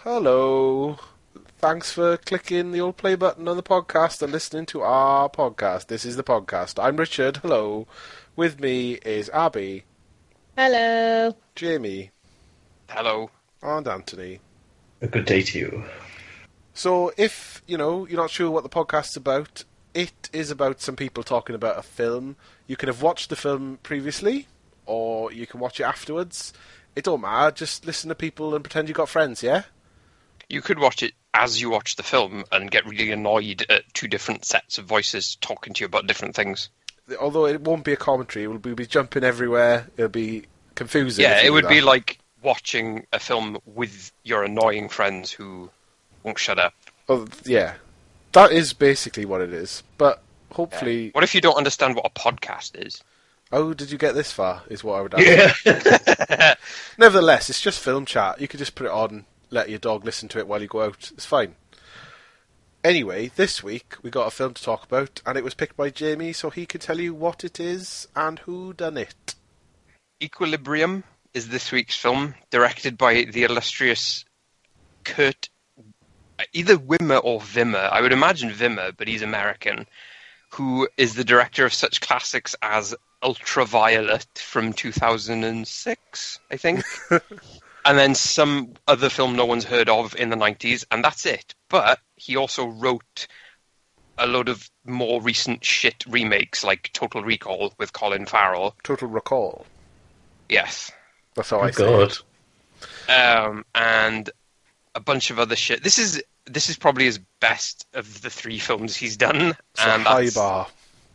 Hello. Thanks for clicking the old play button on the podcast and listening to our podcast. This is the podcast. I'm Richard. Hello. With me is Abby. Hello. Jamie. Hello. And Anthony. A good day to you. So if, you're not sure what the podcast's about, it is about some people talking about a film. You can have watched the film previously, or you can watch it afterwards. It don't matter. Just listen to people and pretend you got friends, yeah? You could watch it as you watch the film and get really annoyed at two different sets of voices talking to you about different things. Although it won't be a commentary, we'll be jumping everywhere. It'll be confusing. Yeah, it would be like watching a film with your annoying friends who won't shut up. Oh, yeah. That is basically what it is. But hopefully... What if you don't understand what a podcast is? Oh, did you get this far, is what I would ask. Yeah. Nevertheless, it's just film chat. You could just put it on, let your dog listen to it while you go out. It's fine. Anyway, this week we got a film to talk about, and it was picked by Jamie, so he can tell you what it is and who done it. Equilibrium is this week's film, directed by the illustrious Kurt... either Wimmer or Wimmer. I would imagine Wimmer, but he's American, who is the director of such classics as Ultraviolet from 2006, I think. And then some other film no one's heard of in the 90s, and that's it. But he also wrote a load of more recent shit remakes, like Total Recall with Colin Farrell. Total Recall. Yes. That's how I say God. it. And a bunch of other shit. This is probably his best of the three films he's done. It's and a high that's, bar.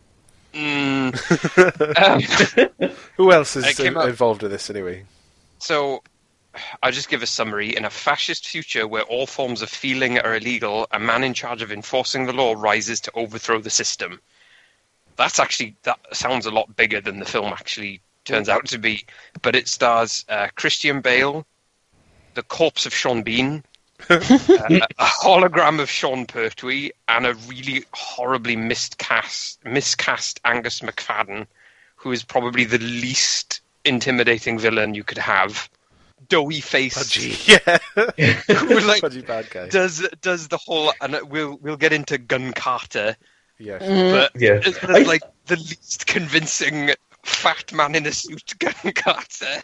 Who else is involved in this, anyway? So, I'll just give a summary. In a fascist future where all forms of feeling are illegal, a man in charge of enforcing the law rises to overthrow the system. That sounds a lot bigger than the film actually turns out to be. But it stars Christian Bale, the corpse of Sean Bean, a hologram of Sean Pertwee, and a really horribly miscast Angus McFadden, who is probably the least intimidating villain you could have. Doughy face, Pudgy, yeah. who like Pudgy bad guy. does the whole, and we'll get into Gun Carter, Yeah. but Yeah. it's like the least convincing fat man in a suit Gun Carter.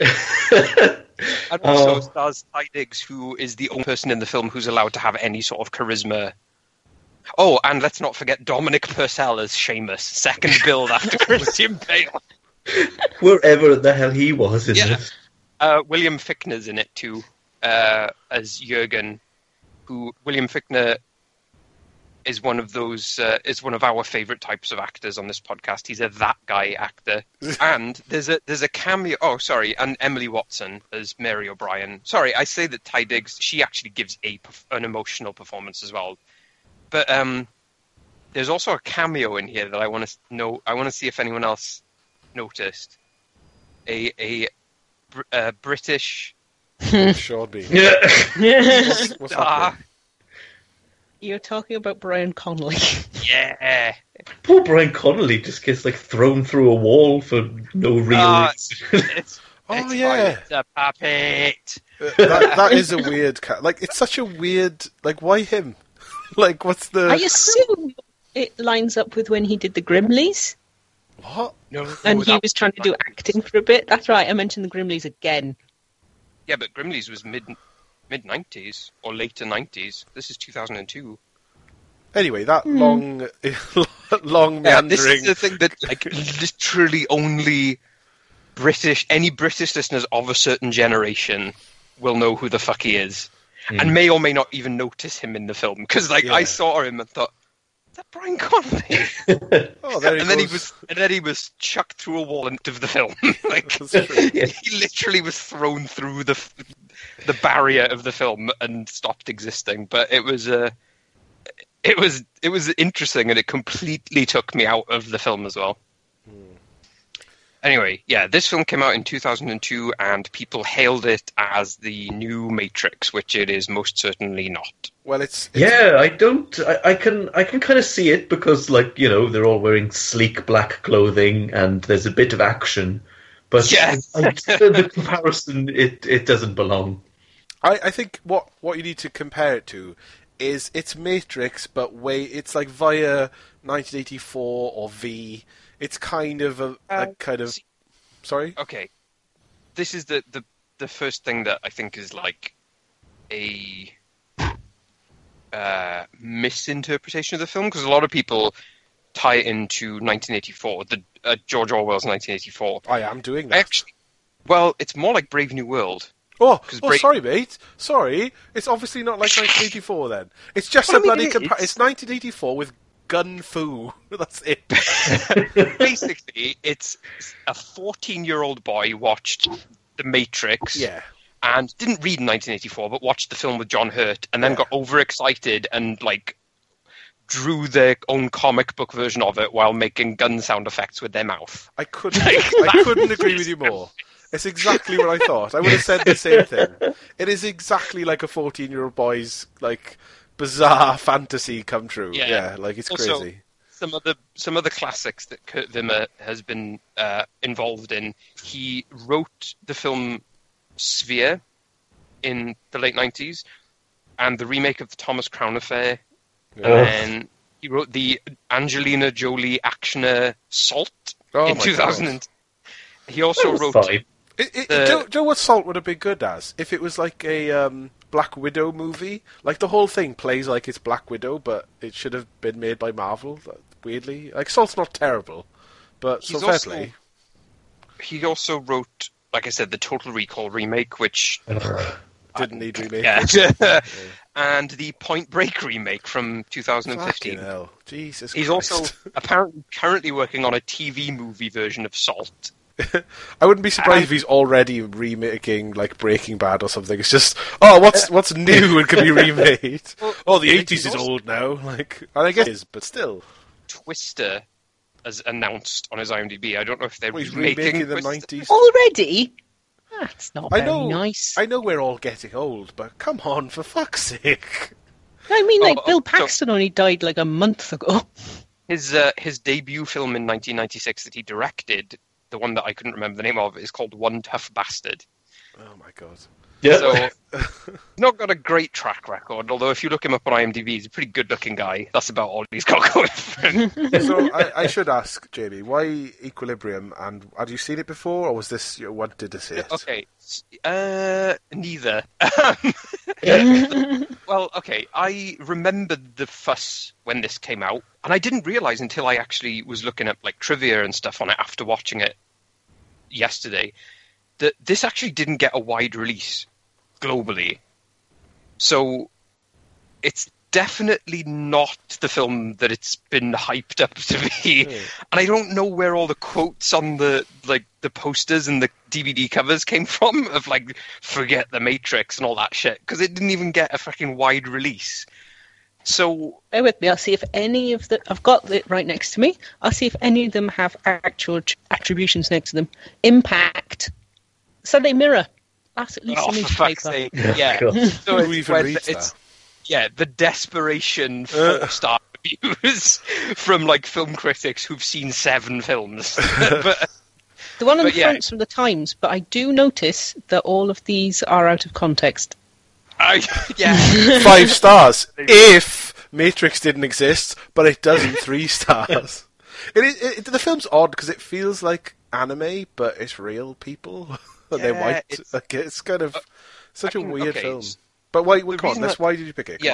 And also stars Ty Diggs, who is the only person in the film who's allowed to have any sort of charisma. Oh, and let's not forget Dominic Purcell as Seamus, second build after Christian Bale. Wherever the hell he was in this. William Fichtner's in it too, as Jurgen, who William Fichtner is one of our favourite types of actors on this podcast. He's a that guy actor. And there's a cameo. Oh, sorry, and Emily Watson as Mary O'Brien. Sorry, I say that Ty Diggs, she actually gives an emotional performance as well. But there's also a cameo in here that I want to know. I want to see if anyone else noticed. A British. Sean Bean. Yeah. What's happening? You're talking about Brian Connolly. Yeah. Poor Brian Connolly just gets thrown through a wall for no real reason. Oh, yeah. It's a puppet. That is a weird... it's such a weird... why him? What's the... I assume it lines up with when he did the Grimleys, What? No, and he was trying to do acting for a bit. That's right, I mentioned the Grimleys again. Yeah, but Grimleys was mid-90s or later 90s. This is 2002. Anyway, that long meandering... This is the thing that literally only any British listeners of a certain generation will know who the fuck he is. And may or may not even notice him in the film. Because I saw him and thought, is that Brian Connolly? Oh, there he and goes. then he was chucked through a wall into the film. That's true. He literally was thrown through the barrier of the film and stopped existing. But it was interesting, and it completely took me out of the film as well. Anyway, yeah, this film came out in 2002, and people hailed it as the new Matrix, which it is most certainly not. Well, it's Yeah, I can kind of see it because, they're all wearing sleek black clothing and there's a bit of action. But Yes. the comparison, it doesn't belong. I think what you need to compare it to is it's Matrix, but it's like via 1984 or V. It's kind of a kind of... Sorry? Okay. This is the first thing that I think is like a misinterpretation of the film, because a lot of people tie it into 1984, George Orwell's 1984. I am doing that. Well, it's more like Brave New World. Sorry, mate. Sorry. It's obviously not like 1984 then. It's just a bloody... It's 1984 with gun fu. That's it. Basically, it's a 14-year-old boy watched The Matrix. Yeah. And didn't read in 1984, but watched the film with John Hurt, and then got overexcited and drew their own comic book version of it while making gun sound effects with their mouth. I couldn't agree with you more. It's exactly what I thought. I would have said the same thing. It is exactly like a 14-year-old boy's bizarre fantasy come true. Yeah, it's also, crazy. Some of the classics that Kurt Wimmer has been involved in. He wrote the film Sphere in the late 90s, and the remake of the Thomas Crown Affair. And he wrote the Angelina Jolie actioner Salt in 2000. He also wrote... Do you know what Salt would have been good as? If it was like a Black Widow movie. The whole thing plays like it's Black Widow, but it should have been made by Marvel, weirdly. Salt's not terrible, but so fair play. He also wrote, like I said, the Total Recall remake, which... didn't need remake. Yeah. And the Point Break remake from 2015. Fucking hell. Jesus He's Christ. also apparently currently working on a TV movie version of Salt. I wouldn't be surprised if he's already remaking Breaking Bad or something. It's just, what's new and can be remade? The 80s is old now. And I guess it is, but still. Twister as announced on his IMDb. I don't know if they're he's remaking the Twister. 90s. Already? That's not very nice. I know we're all getting old, but come on, for fuck's sake. I mean, Bill Paxton only died a month ago. His debut film in 1996 that he directed, the one that I couldn't remember the name of, is called One Tough Bastard. Oh my god. Yeah. So, not got a great track record, although if you look him up on IMDb, he's a pretty good-looking guy. That's about all he's got going for him. So I should ask, Jamie, why Equilibrium, and had you seen it before, or was this you wanted to see it? Okay, neither. Well, okay, I remembered the fuss when this came out, and I didn't realise until I actually was looking at trivia and stuff on it after watching it yesterday, that this actually didn't get a wide release globally. So it's definitely not the film that it's been hyped up to be. And I don't know where all the quotes on the posters and the DVD covers came from of forget the Matrix and all that shit, because it didn't even get a fucking wide release. So bear with me, I'll see if any of I've got it right next to me. I'll see if any of them have actual attributions next to them. Impact, Sunday Mirror. That's at least a newspaper. Yeah. So who even reads that? Yeah, the desperation 4-star reviews from film critics who've seen 7 films. But, the one on the front's from the Times, but I do notice that all of these are out of context. 5 stars if Matrix didn't exist, but it does in 3 stars. The film's odd because it feels like anime, but it's real people. They're white. It's kind of such a weird film. But why? Why did you pick it?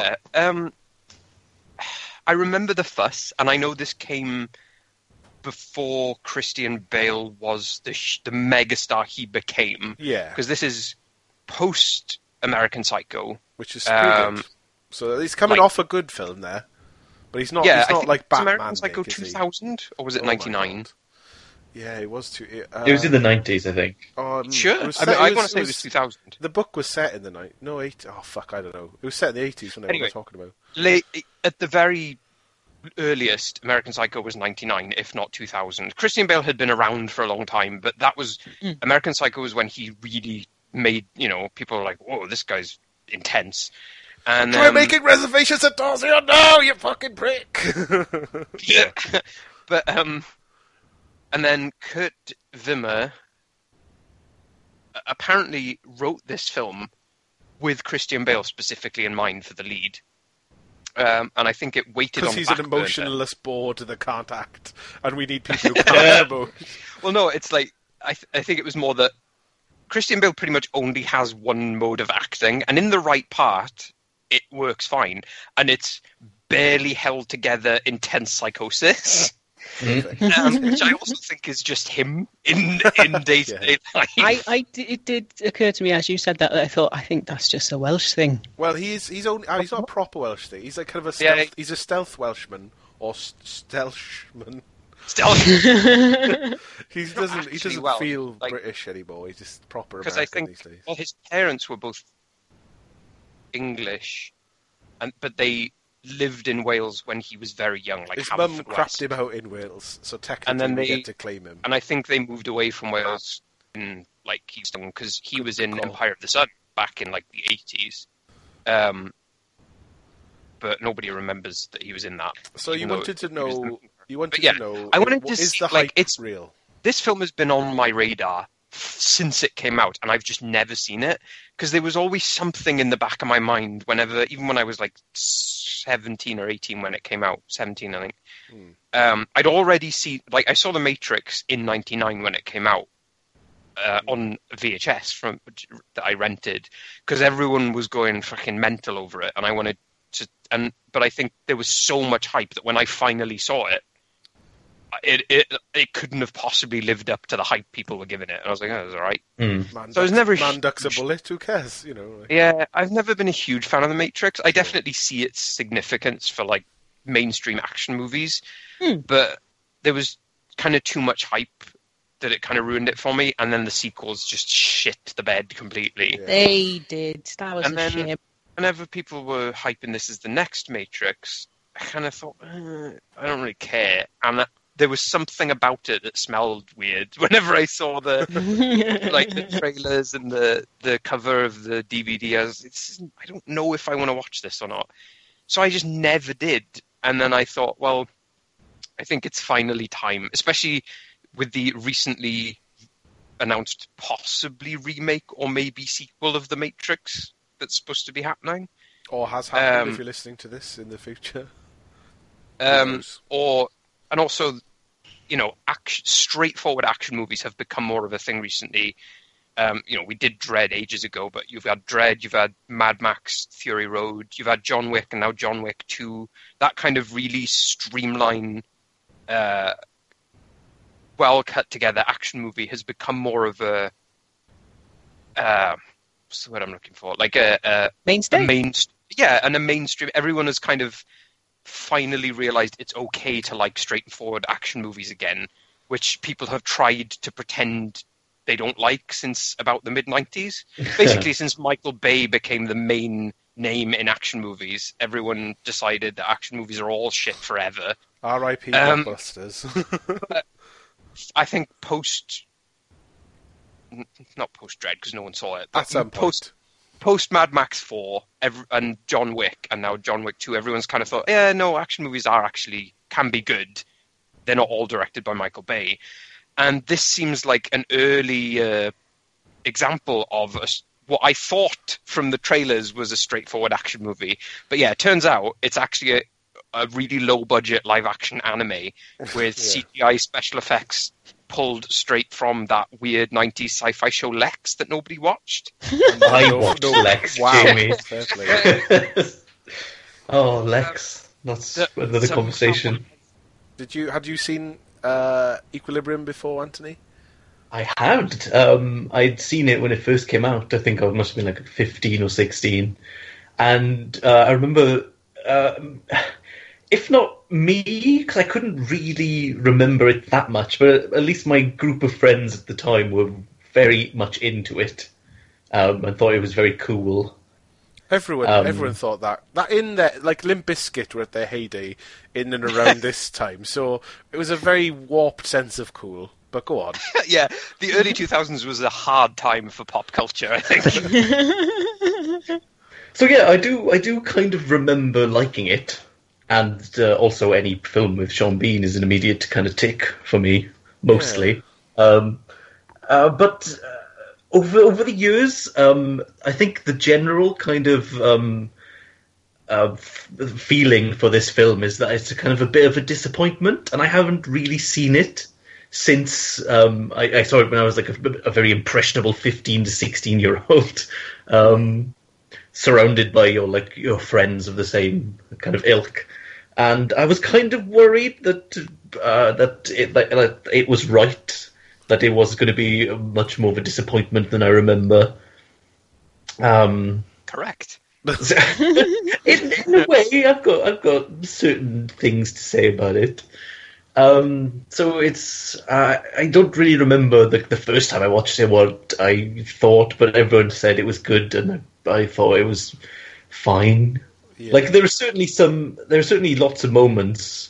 I remember the fuss, and I know this came before Christian Bale was the megastar he became. Yeah, because this is post American Psycho, which is pretty good. So he's coming off a good film there, but he's not. Yeah, he's not like Batman. American Psycho 2000, or was it 99? Yeah, it was. It was in the 90s, I think. Sure. I want to say it was 2000. The book was set in the 90s. No, 80s. Oh, fuck, I don't know. It was set in the 80s when everyone was talking about. At the very earliest, American Psycho was 99, if not 2000. Christian Bale had been around for a long time, but that was... American Psycho was when he really made, people were like, whoa, this guy's intense. And try making reservations at Dorsia now, you fucking prick! Yeah. But, and then Kurt Wimmer apparently wrote this film with Christian Bale specifically in mind for the lead. And I think it waited on because he's the an back burner. emotionless board that can't act, and we need people who can't emote. Well, no, it's like I think it was more that Christian Bale pretty much only has one mode of acting, and in the right part, it works fine, and it's barely held together intense psychosis. Which I also think is just him in day-to-day life. It did occur to me as you said that I think that's just a Welsh thing. Well, he's not a proper Welsh thing. He's like kind of a Yeah, stealth. He's a stealth Welshman or stealthman. Still, He doesn't feel like, British anymore. He's just proper because American I think these days. well, his parents were both English, but they lived in Wales when he was very young. Like His mum Haverford crapped West. him out in Wales, so technically And then we they- get to claim him. And I think they moved away from Wales in like Keystone because he was in call. Empire of the Sun back in like the 80s. But nobody remembers that he was in that. So you even though wanted to he was know. You wanted But yeah, to know. I wanted to is see, the like, hype it's- real? This film has been on my radar since it came out, and I've just never seen it because there was always something in the back of my mind even when I was like 17 or 18 when it came out, 17 I think. I'd already seen, like, I saw The Matrix in '99 when it came out on VHS that I rented because everyone was going fucking mental over it, and I wanted to. But I think there was so much hype that when I finally saw it, it couldn't have possibly lived up to the hype people were giving it. And I was like, oh, it was all right. Man So I was never man ducks a bullet. Who cares? You know. Like, Yeah, I've never been a huge fan of The Matrix. I definitely see its significance for like mainstream action movies, but there was kind of too much hype that it kind of ruined it for me. And then the sequels just shit the bed completely. Yeah. They did. That was And a then- shame. Whenever people were hyping this as the next Matrix, I kind of thought, I don't really care. And there was something about it that smelled weird. Whenever I saw the trailers and the cover of the DVD, I don't know if I want to watch this or not. So I just never did. And then I thought, well, I think it's finally time, especially with the recently announced possibly remake or maybe sequel of The Matrix that's supposed to be happening. or has happened if you're listening to this in the future. And also, you know, straightforward action movies have become more of a thing recently. You know, we did Dredd ages ago, but you've had Dredd, you've had Mad Max Fury Road, you've had John Wick, and now John Wick 2. That kind of really streamlined, well cut together action movie has become more of a what's the word I'm looking for? Like a Mainstay. and a mainstream. Everyone has kind of finally realized it's okay to like straightforward action movies again, which people have tried to pretend they don't like since about the mid-90s. Basically, since Michael Bay became the main name in action movies, everyone decided that action movies are all shit forever. R.I.P. blockbusters. I think not post-Dread, because no one saw it, but At some point. post Mad Max 4 and John Wick, and now John Wick 2, everyone's kind of thought, yeah, no, action movies can be good. They're not all directed by Michael Bay. And this seems like an early example of what I thought from the trailers was a straightforward action movie. But yeah, it turns out it's actually a really low-budget live-action anime with CGI special effects pulled straight from that weird 90s sci-fi show Lex that nobody watched. I watched Lex, Wow. Jamie. Fair play. Oh, Lex. That's another conversation. Had you seen Equilibrium before, Anthony? I had. I'd seen it when it first came out. I think I must have been like 15 or 16. And I remember, if not me, because I couldn't really remember it that much, but at least my group of friends at the time were very much into it and thought it was very cool. Everyone thought that in there, like Limp Bizkit were at their heyday in and around this time, so it was a very warped sense of cool. But go on. Yeah, the early 2000s was a hard time for pop culture, I think. So yeah, I do kind of remember liking it, and also any film with Sean Bean is an immediate kind of tick for me, mostly. But over the years, I think the general kind of feeling for this film is that it's a kind of a bit of a disappointment, and I haven't really seen it since I saw it when I was like a very impressionable 15 to 16-year-old, surrounded by your friends of the same kind of ilk, and I was kind of worried that it was right, that it was going to be much more of a disappointment than I remember. Correct. in a way, I've got certain things to say about it. So it's I don't really remember the first time I watched it what I thought, but everyone said it was good, and I thought it was fine. Yeah. Like there are certainly lots of moments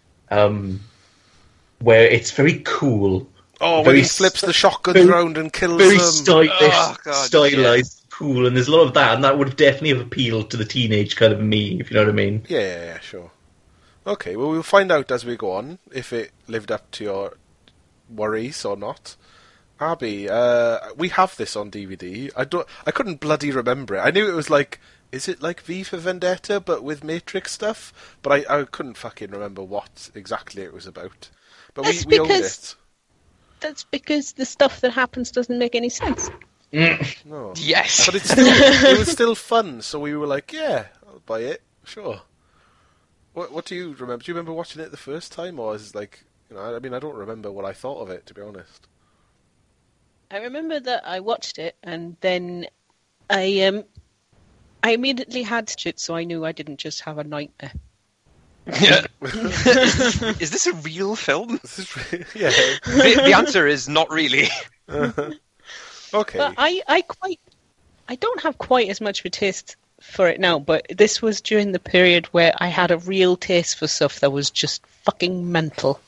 where it's very cool. Oh, when he flips the shotguns around and kills very them. stylish, stylized, cool, and there's a lot of that, and that would have definitely have appealed to the teenage kind of me, if you know what I mean. Yeah, sure. Okay, well, we'll find out as we go on if it lived up to your worries or not. Abby, we have this on DVD. I couldn't bloody remember it. I knew it was like, is it like V for Vendetta but with Matrix stuff? But I couldn't fucking remember what exactly it was about. But we owned it. That's because the stuff that happens doesn't make any sense. No. Yes. But it was still fun, so we were like, yeah, I'll buy it, sure. What do you remember? Do you remember watching it the first time, or is it like, I mean, I don't remember what I thought of it, to be honest. I remember that I watched it, and then I immediately had to watch it, so I knew I didn't just have a nightmare. Yeah. Is this a real film? Yeah. The answer is not really. Okay. But I don't have quite as much of a taste for it now, but this was during the period where I had a real taste for stuff that was just fucking mental.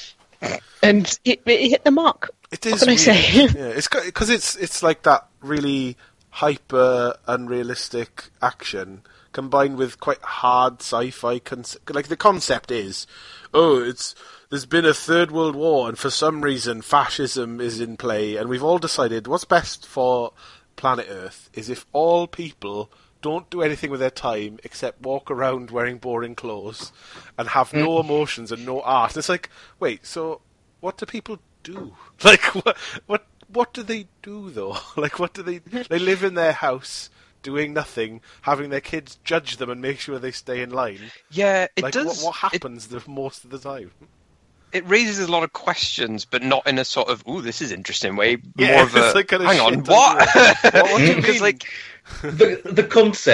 And it hit the mark. It is. What can I say? Yeah, it's because it's like that really hyper unrealistic action combined with quite hard sci-fi like the concept is, there's been a third world war and for some reason fascism is in play, and we've all decided what's best for planet Earth is if all people don't do anything with their time except walk around wearing boring clothes and have no emotions and no art. And it's like, wait, so what do people do? Like, what do they do though? Like, what do they live in their house doing nothing, having their kids judge them and make sure they stay in line? Yeah, it like, does. What happens most of the time? It raises a lot of questions, but not in a sort of, ooh, this is interesting way. Yeah, more of a, it's like kind of hang on, shit what? What do you mean? Like, the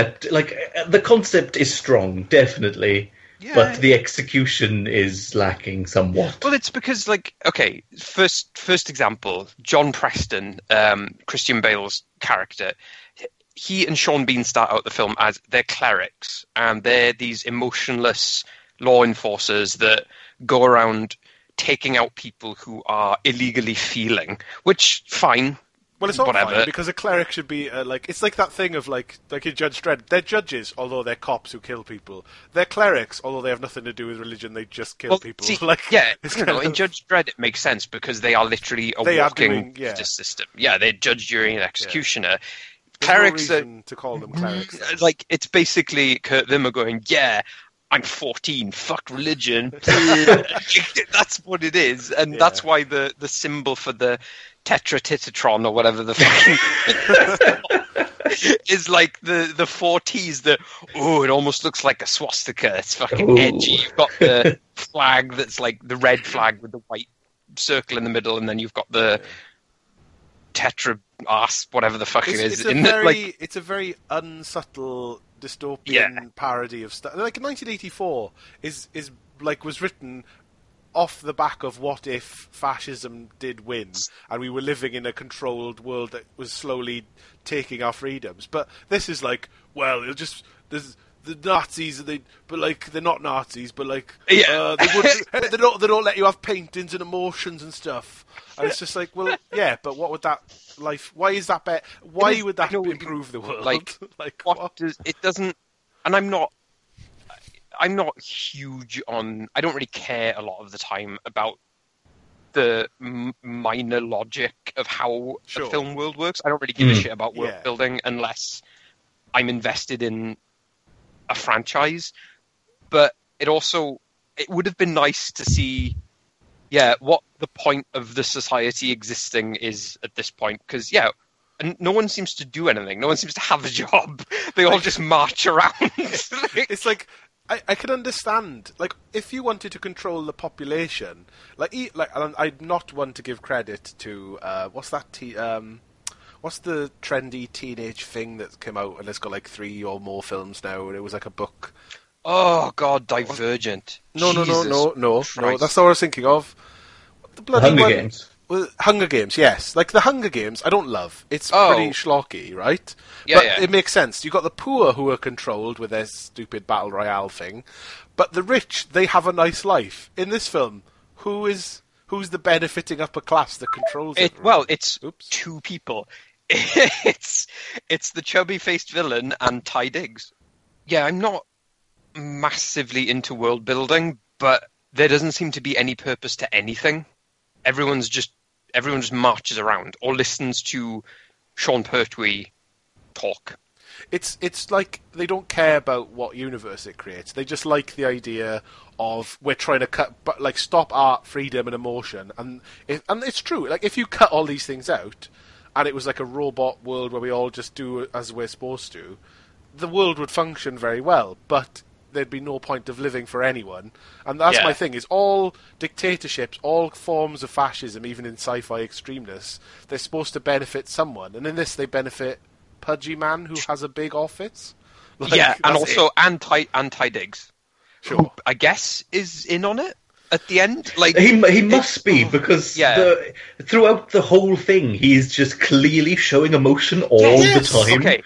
concept is strong, definitely, yeah. but the execution is lacking somewhat. Well, it's because, like, okay, first example, John Preston, Christian Bale's character, he and Sean Bean start out the film as they're clerics, and they're these emotionless law enforcers that go around taking out people who are illegally feeling, which, fine. Well, it's not whatever. fine, because a cleric should be, it's like that thing of, like in Judge Dredd. They're judges, although they're cops who kill people. They're clerics, although they have nothing to do with religion, they just kill people. See, like, yeah, it's in Judge Dredd it makes sense, because they are literally a walking justice system. Yeah, they're judge, jury, and executioner. Yeah. Clerics no reason to call them clerics. Like, it's basically Kurt Limmer going, yeah, I'm 14, fuck religion. That's what it is, and that's why the symbol for the Tetra-Tittatron or whatever the fucking is like the 4 T's that, it almost looks like a swastika. It's fucking edgy. You've got the flag that's like the red flag with the white circle in the middle, and then you've got the Tetra ass, whatever the fuck it is. It's a very unsubtle dystopian parody of stuff. Like 1984 was written off the back of what if fascism did win and we were living in a controlled world that was slowly taking our freedoms. But this is like, well, there's the Nazis, but like they're not Nazis, but like they don't let you have paintings and emotions and stuff. And it's just like, well, yeah, but what would that life? Why is that better? Why would that improve the world? Like what does it doesn't? And I'm not huge on. I don't really care a lot of the time about the minor logic of how Sure. a film world works. I don't really give a shit about world Yeah. building unless I'm invested in a franchise. But it would have been nice to see, what the point of the society existing is at this point. Because, and no one seems to do anything. No one seems to have a job. They all just march around. It's like I can understand, like, if you wanted to control the population, I'm not one to give credit to what's the trendy teenage thing that came out and it's got like 3 or more films now, and it was like a book. Oh God, Divergent. No, Jesus no. Christ. That's not what I was thinking of. The bloody Hunger one- Games. Well, Hunger Games, yes. Like, the Hunger Games, I don't love. It's Oh. pretty schlocky, right? Yeah, but yeah. it makes sense. You've got the poor who are controlled with their stupid Battle Royale thing, but the rich, they have a nice life. In this film, who's the benefiting upper class that controls it? It's Oops. 2 people. it's the chubby-faced villain and Ty Diggs. Yeah, I'm not massively into world building, but there doesn't seem to be any purpose to anything. Everyone just marches around or listens to Sean Pertwee talk. It's like they don't care about what universe it creates. They just like the idea of we're trying to stop art, freedom, and emotion. And it's true. Like, if you cut all these things out, and it was like a robot world where we all just do as we're supposed to, the world would function very well. But there'd be no point of living for anyone. And that's Yeah. my thing, is all dictatorships, all forms of fascism, even in sci-fi extremeness, they're supposed to benefit someone. And in this, they benefit Pudgy Man who has a big office. Like, Yeah, and that's also it. Ty Diggs, Sure. who I guess is in on it at the end. Like He must be, because throughout the whole thing, he's just clearly showing emotion all Yes. the time. Okay,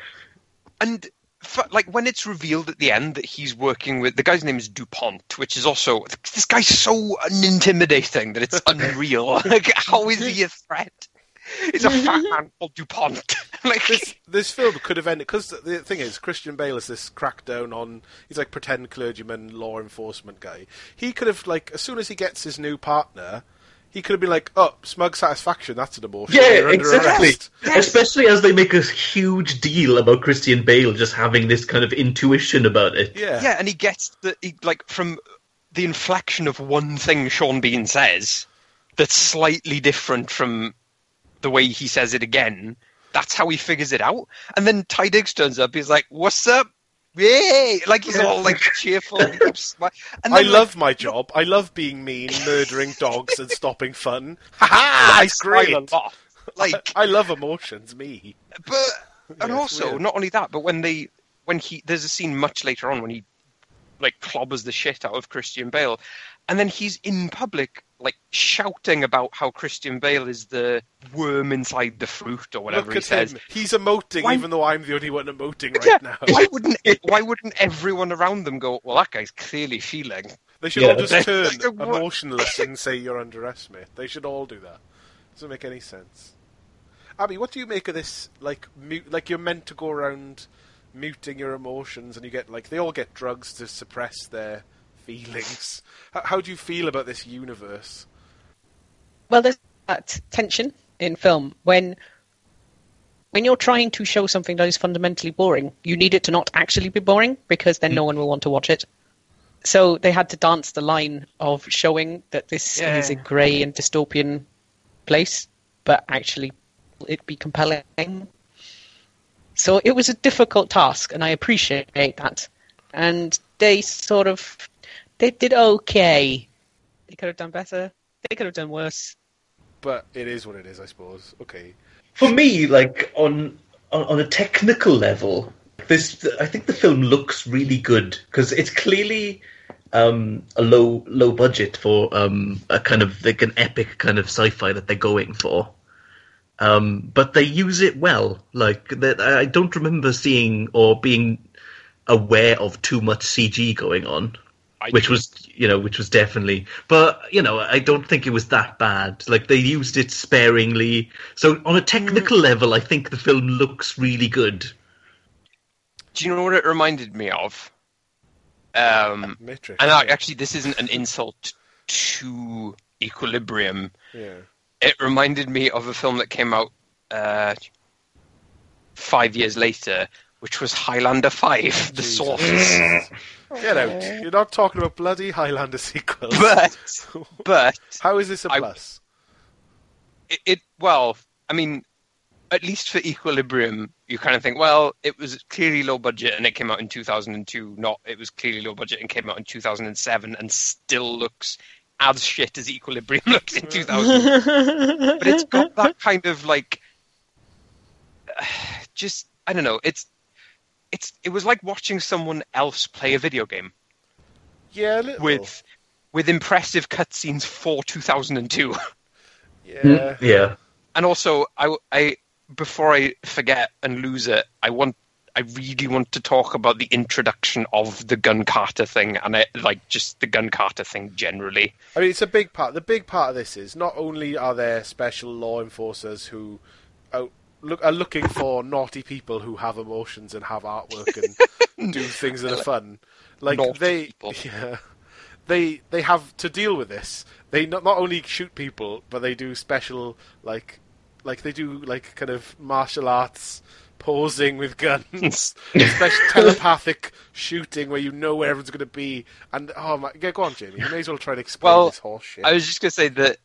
and when it's revealed at the end that he's working with the guy's name is DuPont, which is also, this guy's so intimidating that it's unreal. Like, how is he a threat? He's a fat man called DuPont. Like, This film could have ended, because the thing is, Christian Bale is this crackdown on, he's like pretend clergyman, law enforcement guy. He could have, like, as soon as he gets his new partner, he could have been like, oh, smug satisfaction, that's an emotion. Yeah, You're under exactly. arrest. Especially as they make a huge deal about Christian Bale just having this kind of intuition about it. Yeah. and he gets from the inflection of one thing Sean Bean says that's slightly different from the way he says it again. That's how he figures it out. And then Ty Diggs turns up. He's like, "What's up? Yay!" Like, he's all like cheerful. And I love my job. I love being mean, murdering dogs, and stopping fun. Ha-ha! It's great. A lot. Like, I love emotions, me. but and Yeah, also weird. not only that, but when there's a scene much later on when he like clobbers the shit out of Christian Bale, and then he's in public like shouting about how Christian Bale is the worm inside the fruit or whatever Look he at says. him. He's emoting, Why- even though I'm the only one emoting Yeah, right now. why wouldn't everyone around them go, well, that guy's clearly feeling? They should Yeah. all just turn Like, what- emotionless and say you're under estimate. They should all do that. Doesn't make any sense. Abby, what do you make of this? Like you're meant to go around muting your emotions, and you get they all get drugs to suppress their feelings. How do you feel about this universe? Well, there's that tension in film when you're trying to show something that is fundamentally boring, you need it to not actually be boring, because then no one will want to watch it. So they had to dance the line of showing that this is a grey and dystopian place, but actually it be compelling. So it was a difficult task, and I appreciate that. And they did okay. They could have done better. They could have done worse. But it is what it is, I suppose. Okay. For me, like on a technical level, I think the film looks really good because it's clearly a low budget for a kind of like an epic kind of sci-fi that they're going for. But they use it well. Like I don't remember seeing or being aware of too much CG going on. Which was definitely, but I don't think it was that bad. Like, they used it sparingly. So on a technical level, I think the film looks really good. Do you know what it reminded me of? Matrix. And actually, this isn't an insult to Equilibrium, Yeah. it reminded me of a film that came out 5 years later, which was Highlander 5, The Jesus. Source. Get out. You're not talking about bloody Highlander sequels. But How is this a I- plus? Well, I mean, at least for Equilibrium, you kind of think, well, it was clearly low budget and it came out in 2002. Not, it was clearly low budget and came out in 2007 and still looks as shit as Equilibrium looks in 2000. But it's got that kind of like, just, I don't know, it was like watching someone else play a video game Yeah, a little. with impressive cutscenes for 2002. Yeah. Yeah. And also, I before I forget and lose it, I really want to talk about the introduction of the gun carter thing, and just the gun carter thing generally. I mean, it's a big part. The big part of this is not only are there special law enforcers who are looking for naughty people who have emotions and have artwork and do things that are fun. Like Naughty people. yeah, they have to deal with this. They not only shoot people, but they do special like they do kind of martial arts posing with guns, special telepathic shooting where you know where everyone's going to be. And oh my, go on, Jamie. You may as well try to explain this horse shit. I was just going to say that,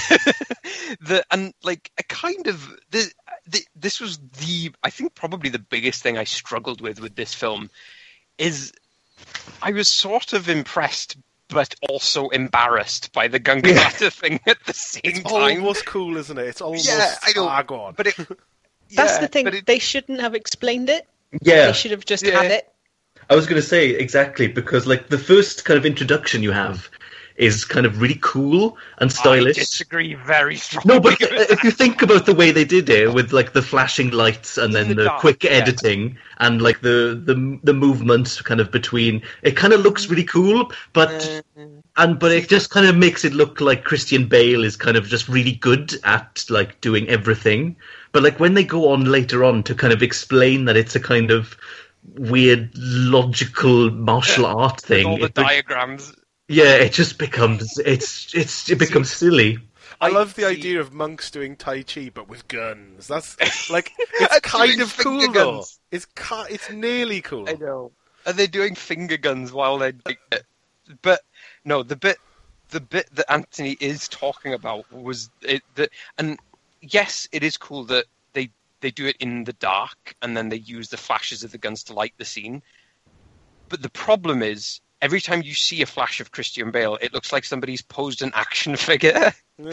this was I think probably the biggest thing I struggled with this film is I was sort of impressed but also embarrassed by the gun carter thing at the same It's time. almost cool, isn't it? It's almost I know, go on. but That's the thing. They shouldn't have explained it. Yeah. They should have just had it. I was going to say exactly, because like the first kind of introduction you have is kind of really cool and stylish. I disagree very strongly. No, but if you think about the way they did it with like the flashing lights and then the the dark, quick yeah. editing and like the movement kind of between, it kind of looks really cool, but it just kind of makes it look like Christian Bale is kind of just really good at like doing everything. But like when they go on later on to kind of explain that it's a kind of weird logical martial art thing, all the diagrams. Yeah, it just becomes it becomes silly. I love the idea of monks doing Tai Chi but with guns. That's like it's kind of cool finger though. guns. It's nearly cool. I know. And they're doing finger guns while they're doing it. But no, the bit that Anthony is talking about was and yes, it is cool that they do it in the dark and then they use the flashes of the guns to light the scene. But the problem is, every time you see a flash of Christian Bale, it looks like somebody's posed an action figure. But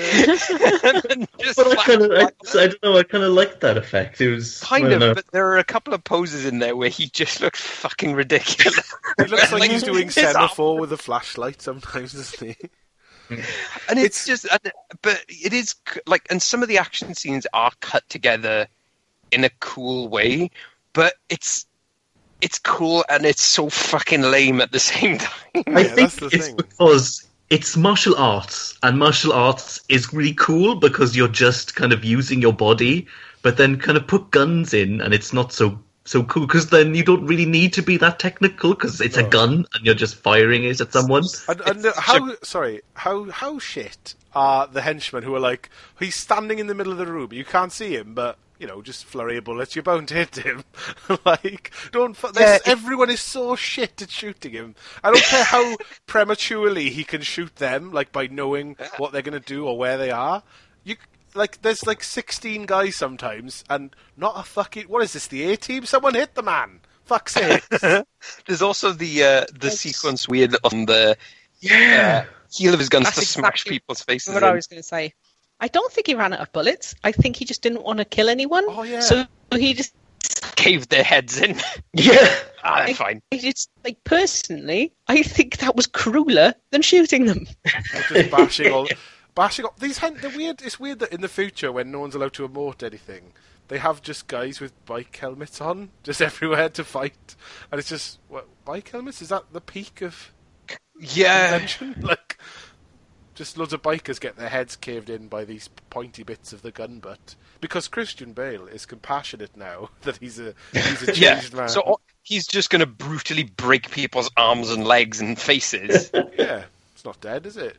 I don't know, I kind of liked that effect. It was kind of, but there are a couple of poses in there where he just looks fucking ridiculous. He looks like he's doing his arm- semaphore with a flashlight sometimes, doesn't he? And it's just, but it is like, and some of the action scenes are cut together in a cool way, but it's cool and it's so fucking lame at the same time. I think that's the it's thing. because it's martial arts, and martial arts is really cool because you're just kind of using your body, but then kind of put guns in, and it's not so cool because then you don't really need to be that technical because it's a gun and you're just firing it at someone. And how shit are the henchmen who are like, he's standing in the middle of the room, you can't see him, but you know, just flurry of bullets, you're bound to hit him. Like, everyone is so shit at shooting him. I don't care how prematurely he can shoot them, like by knowing what they're going to do or where they are. There's like 16 guys sometimes, and not a fucking... What is this, the A-team? Someone hit the man! Fuck's sake. There's also the sequence weird on the heel of his guns to smash people's faces What in. I was going to say. I don't think he ran out of bullets. I think he just didn't want to kill anyone. Oh, yeah. So he just... Caved their heads in. Yeah. That's fine. It's like, personally, I think that was crueler than shooting them. Just bashing all it's weird that in the future when no one's allowed to emote anything, they have just guys with bike helmets on just everywhere to fight, and it's just bike helmets, is that the peak of invention? Like, just loads of bikers get their heads caved in by these pointy bits of the gun butt because Christian Bale is compassionate now that he's a changed man. So he's just going to brutally break people's arms and legs and faces. Yeah, it's not dead, is it?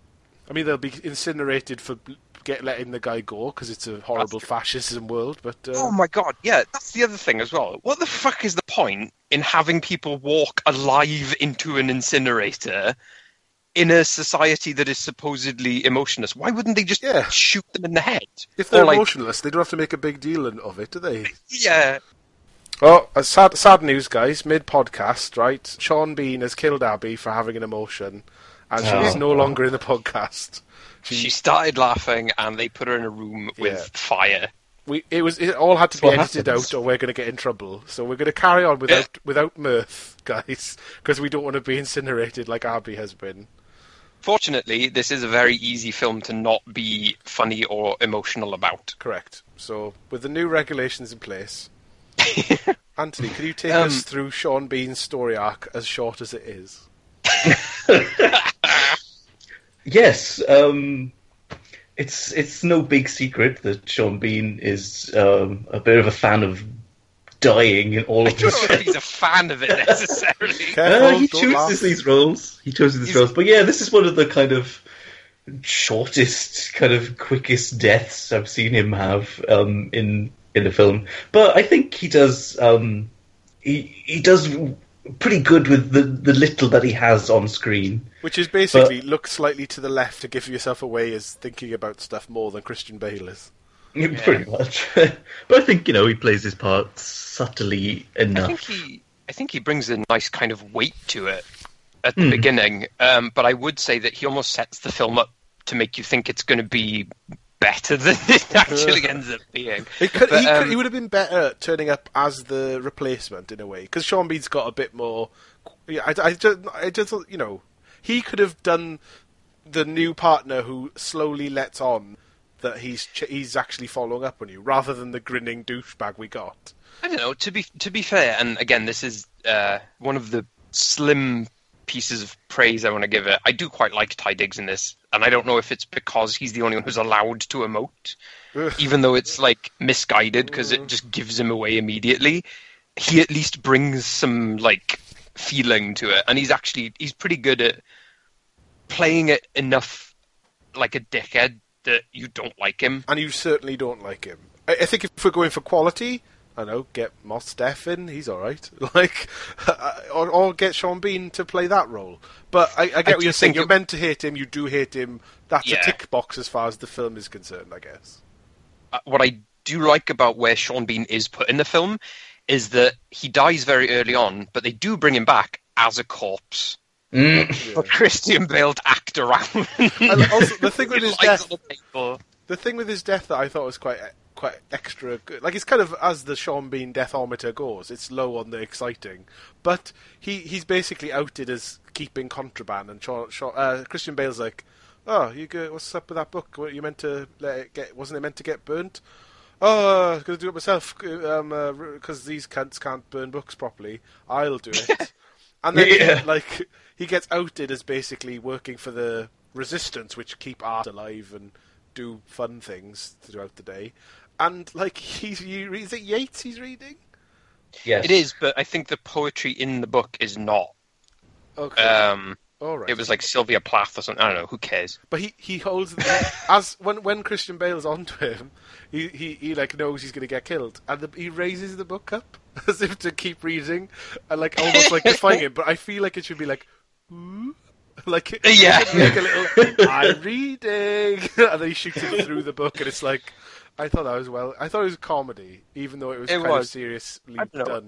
I mean, they'll be incinerated for letting the guy go because it's a horrible fascism world. But oh my god, yeah, that's the other thing as well. What the fuck is the point in having people walk alive into an incinerator in a society that is supposedly emotionless? Why wouldn't they just shoot them in the head? If they're emotionless, they don't have to make a big deal of it, do they? Yeah. Oh, sad news, guys. Mid-podcast, right? Sean Bean has killed Abby for having an emotion, and she's no longer in the podcast. She started laughing, and they put her in a room with fire. It all had to be edited out, or we're going to get in trouble. So we're going to carry on without mirth, guys, because we don't want to be incinerated like Abby has been. Fortunately, this is a very easy film to not be funny or emotional about. Correct. So, with the new regulations in place, Anthony, can you take us through Sean Bean's story arc, as short as it is? Yes. It's no big secret that Sean Bean is a bit of a fan of dying in all of his I don't know if he's a fan of it necessarily. He chooses these roles. But yeah, this is one of the kind of shortest, kind of quickest deaths I've seen him have in the film. But I think he does he does pretty good with the little that he has on screen. Which is basically look slightly to the left to give yourself away as thinking about stuff more than Christian Bale is. Yeah. Pretty much. But I think, he plays his part subtly enough. I think he brings a nice kind of weight to it at the beginning. But I would say that he almost sets the film up to make you think it's going to be better than it actually ends up being. He would have been better turning up as the replacement in a way, because Sean Bean's got a bit more. I just he could have done the new partner who slowly lets on that he's actually following up on you, rather than the grinning douchebag we got. I don't know. To be fair, and again, this is one of the slim pieces of praise I want to give it. I do quite like Ty Diggs in this, and I don't know if it's because he's the only one who's allowed to emote, even though it's like misguided because it just gives him away immediately. He at least brings some like feeling to it, and he's pretty good at playing it enough like a dickhead that you don't like him. And you certainly don't like him. I think if we're going for quality, I know, get Mos Def in, he's alright. Or get Sean Bean to play that role. But I get what you're saying. You're meant to hate him, you do hate him. That's a tick box as far as the film is concerned, I guess. What I do like about where Sean Bean is put in the film is that he dies very early on, but they do bring him back as a corpse. For Christian Bale to act around. And also, the thing with his death that I thought was quite extra good. Like, it's kind of as the Sean Bean deathometer goes, it's low on the exciting. But he's basically outed as keeping contraband, and Christian Bale's like, "Oh, what's up with that book? Were you meant to wasn't it meant to get burnt? Oh, I was going to do it myself because these cunts can't burn books properly. I'll do it." And then he gets outed as basically working for the resistance, which keep art alive and do fun things throughout the day. And is it Yeats he's reading? Yes, it is. But I think the poetry in the book is not. Okay. All right. It was like Sylvia Plath or something. I don't know. Who cares? But he holds as when Christian Bale's onto him, he knows he's going to get killed, and he raises the book up as if to keep reading, and almost defying him. But I feel like it should be like, ooh? Like a little, I'm reading, and then he shoots him through the book, and it's like, I thought it was a comedy, even though it was kind of seriously done.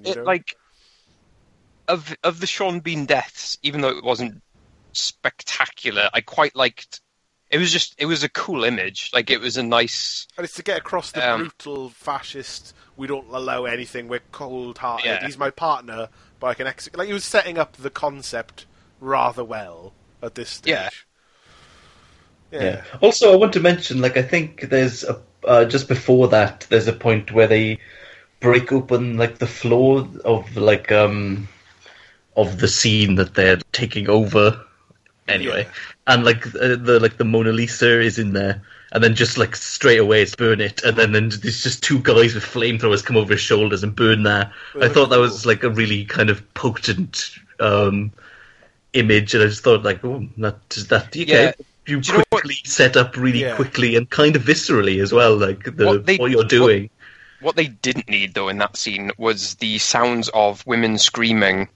Of the Sean Bean deaths, even though it wasn't spectacular, I quite liked. It was a cool image. Like, it was a nice. And it's to get across the brutal fascist. We don't allow anything. We're cold-hearted. Yeah. He's my partner, but I can execute. Like, he was setting up the concept rather well at this stage. Yeah. Also, I want to mention, I think there's just before that, there's a point where they break open the floor of of the scene that they're taking over. Anyway, and the Mona Lisa is in there, and then just straight away it's burn it, and then there's just two guys with flamethrowers come over his shoulders and burn that. I thought that was a really kind of potent image, and I just thought that okay. you Do you know quickly set up really Yeah. quickly and kind of viscerally as well, like what you're doing. What they didn't need, though, in that scene was the sounds of women screaming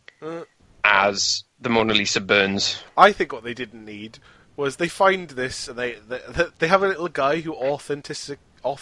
as the Mona Lisa burns. I think what they didn't need was they find this and they have a little guy who authenticate.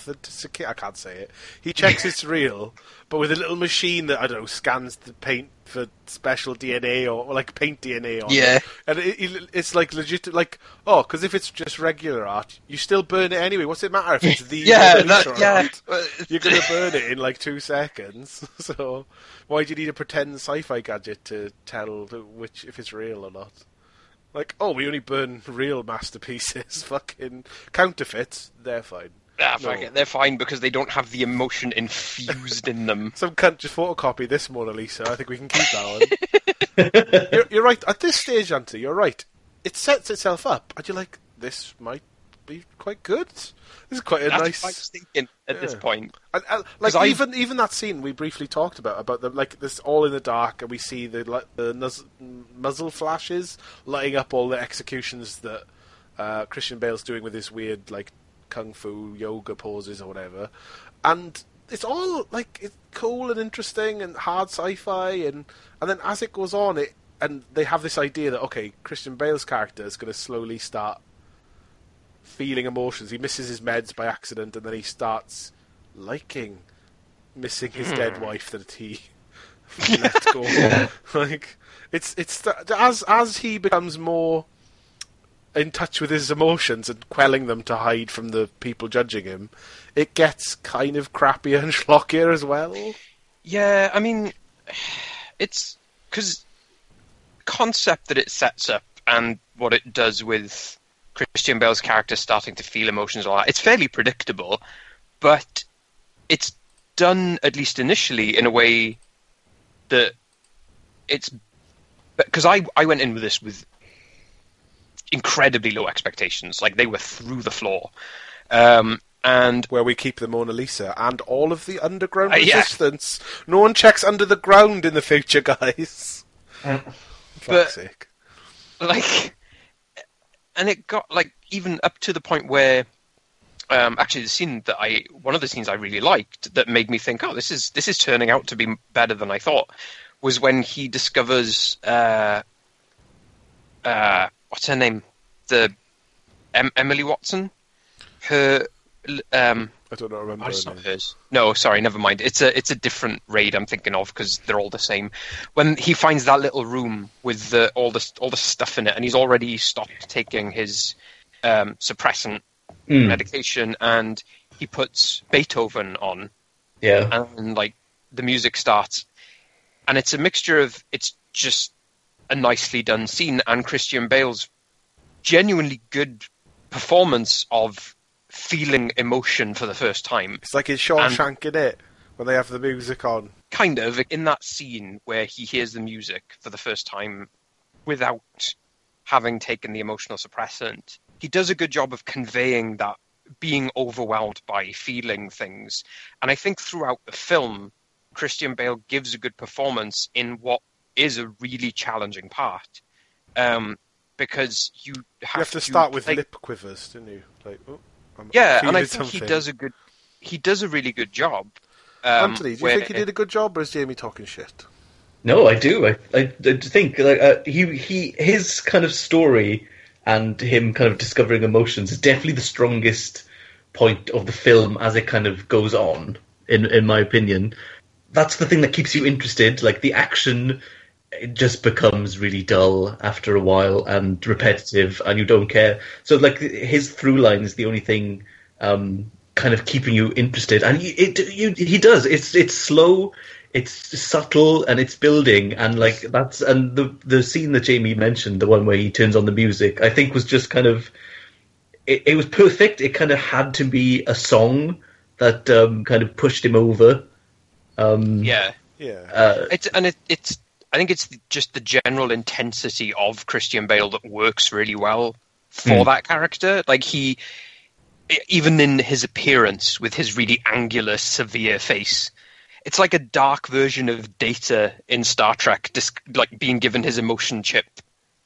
I can't say it. He checks it's real, but with a little machine that, I don't know, scans the paint for special DNA or like paint DNA on Yeah. it. And it's like legit, like, oh, because if it's just regular art, you still burn it anyway. What's it matter if it's the Mona Lisa or not? You're going to burn it in like 2 seconds. So why do you need a pretend sci-fi gadget to tell which if it's real or not? Like, oh, we only burn real masterpieces. Fucking counterfeits, they're fine. Fuck it, they're fine because they don't have the emotion infused in them. Some cunt just photocopy this Mona Lisa. I think we can keep that one. You're right. At this stage, Ante, you're right. It sets itself up, and you're like, this might be quite good. This is quite a That's nice. what I was thinking at this point. And, like even that scene we briefly talked about the like this all in the dark, and we see the muzzle flashes lighting up all the executions that Christian Bale's doing with his weird like kung fu yoga poses or whatever, and it's all like it's cool and interesting and hard sci-fi, and then as it goes on, and they have this idea that okay, Christian Bale's character is going to slowly start feeling emotions. He misses his meds by accident, and then he starts liking missing his dead wife that he let go. Like it's as he becomes more in touch with his emotions and quelling them to hide from the people judging him, it gets kind of crappier and schlockier as well. Yeah, I mean, it's because concept that it sets up and what it does with Christian Bale's character starting to feel emotions a lot, it's fairly predictable, but it's done, at least initially, in a way that it's... Because I went in with this with incredibly low expectations. Like, they were through the floor. And where we keep the Mona Lisa and all of the underground yeah. resistance. No one checks under the ground in the future, guys. For fuck's sake. Like, and it got like even up to the point where actually one of the scenes I really liked that made me think, oh, this is turning out to be better than I thought, was when he discovers what's her name? Emily Watson? Her... I don't know, remember her it's not name. hers. No, sorry, never mind. It's a different raid I'm thinking of because they're all the same. When he finds that little room with all the stuff in it, and he's already stopped taking his suppressant medication, and he puts Beethoven on. Yeah. And like the music starts, and it's a mixture of it's just a nicely done scene and Christian Bale's genuinely good performance of feeling emotion for the first time. It's like in Shawshank, in it, when they have the music on. Kind of, in that scene where he hears the music for the first time without having taken the emotional suppressant, he does a good job of conveying that being overwhelmed by feeling things. And I think throughout the film, Christian Bale gives a good performance in what is a really challenging part. Because you have to start with lip quivers, didn't you? Like, and I think he does a really good job. Anthony, do you think he did a good job, or is Jamie talking shit? No, I do. I think like his kind of story and him kind of discovering emotions is definitely the strongest point of the film as it kind of goes on. In my opinion, that's the thing that keeps you interested. Like the action, it just becomes really dull after a while and repetitive, and you don't care. So, like, his through line is the only thing kind of keeping you interested, and he does. It's slow, it's subtle, and it's building, and like that's and the scene that Jamie mentioned, the one where he turns on the music, I think was just kind of it was perfect. It kind of had to be a song that kind of pushed him over. Yeah. It's I think it's just the general intensity of Christian Bale that works really well for that character. Like he, even in his appearance with his really angular, severe face, it's like a dark version of Data in Star Trek, like being given his emotion chip.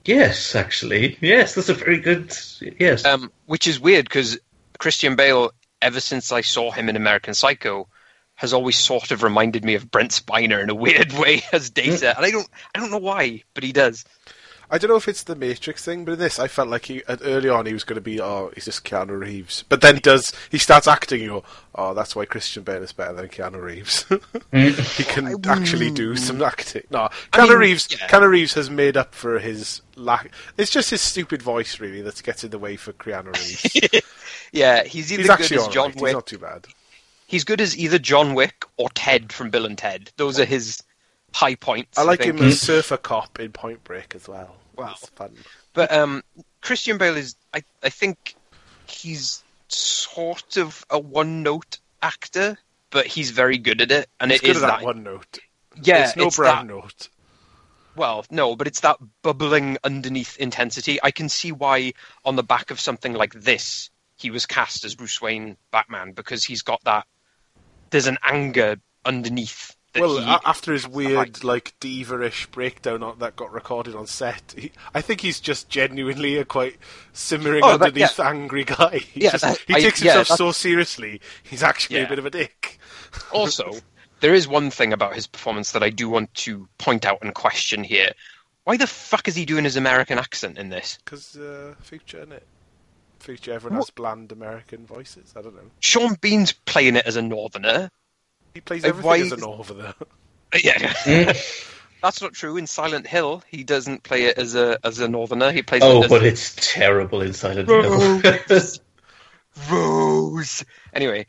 Yes, actually. Yes, that's a very good... Yes. Which is weird because Christian Bale, ever since I saw him in American Psycho, has always sort of reminded me of Brent Spiner in a weird way as Data, and I don't know why, but he does. I don't know if it's the Matrix thing, but in this, I felt like early on he was going to be, he's just Keanu Reeves. But then he starts acting, you go, that's why Christian Bale is better than Keanu Reeves. He can actually do some acting. No, Keanu Reeves has made up for his lack. It's just his stupid voice, really, that gets in the way for Keanu Reeves. Yeah, he's either good as John Wick. He's not too bad. He's good as either John Wick or Ted from Bill and Ted. Those are his high points. I like him as Surfer Cop in Point Break as well. Wow. That's fun. But Christian Bale is, I think he's sort of a one-note actor, but he's very good at it. And he's it good is at that one note. Yeah, it's no brown note. Well, no, but it's that bubbling underneath intensity. I can see why on the back of something like this, he was cast as Bruce Wayne Batman, because he's got that, there's an anger underneath. After his weird, like, diva-ish breakdown that got recorded on set, I think he's just genuinely a quite simmering underneath angry guy. He takes himself so seriously, he's actually a bit of a dick. Also, there is one thing about his performance that I do want to point out and question here. Why the fuck is he doing his American accent in this? Because Future, innit? Future, everyone has bland American voices. I don't know. Sean Bean's playing it as a northerner. He plays everything as a northerner. Yeah. That's not true. In Silent Hill, he doesn't play it as a northerner. He plays but it's terrible in Silent Hill. Rose! Anyway.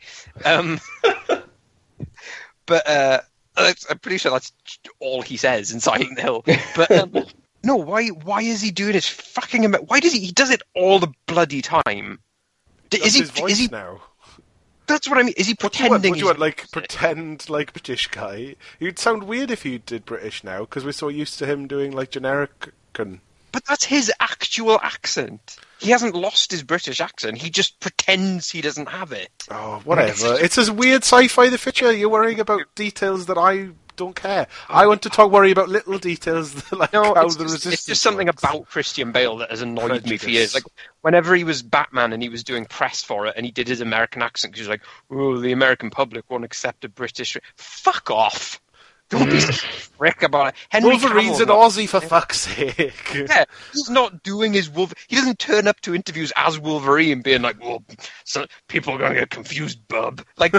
But I'm pretty sure that's all he says in Silent Hill. But no, why is he doing his fucking... Why does he does it all the bloody time? Is he now? That's what I mean. Is he pretending? Would you want, like, pretend like British guy? You'd sound weird if he did British now, because we're so used to him doing, like, generic... But that's his actual accent. He hasn't lost his British accent. He just pretends he doesn't have it. Oh, whatever. It's as weird sci-fi the future. You're worrying about details that I don't care. I want to worry about little details like how the Resistance. It's just something about Christian Bale that has annoyed me for years. Like whenever he was Batman and he was doing press for it and he did his American accent, because he was like, "Oh, the American public won't accept a British." Fuck off! Don't be frick about it. Henry Wolverine's an Aussie, for fuck's sake. Yeah, he's not doing his Wolverine. He doesn't turn up to interviews as Wolverine being like, "Well, people are going to get confused, bub." Like,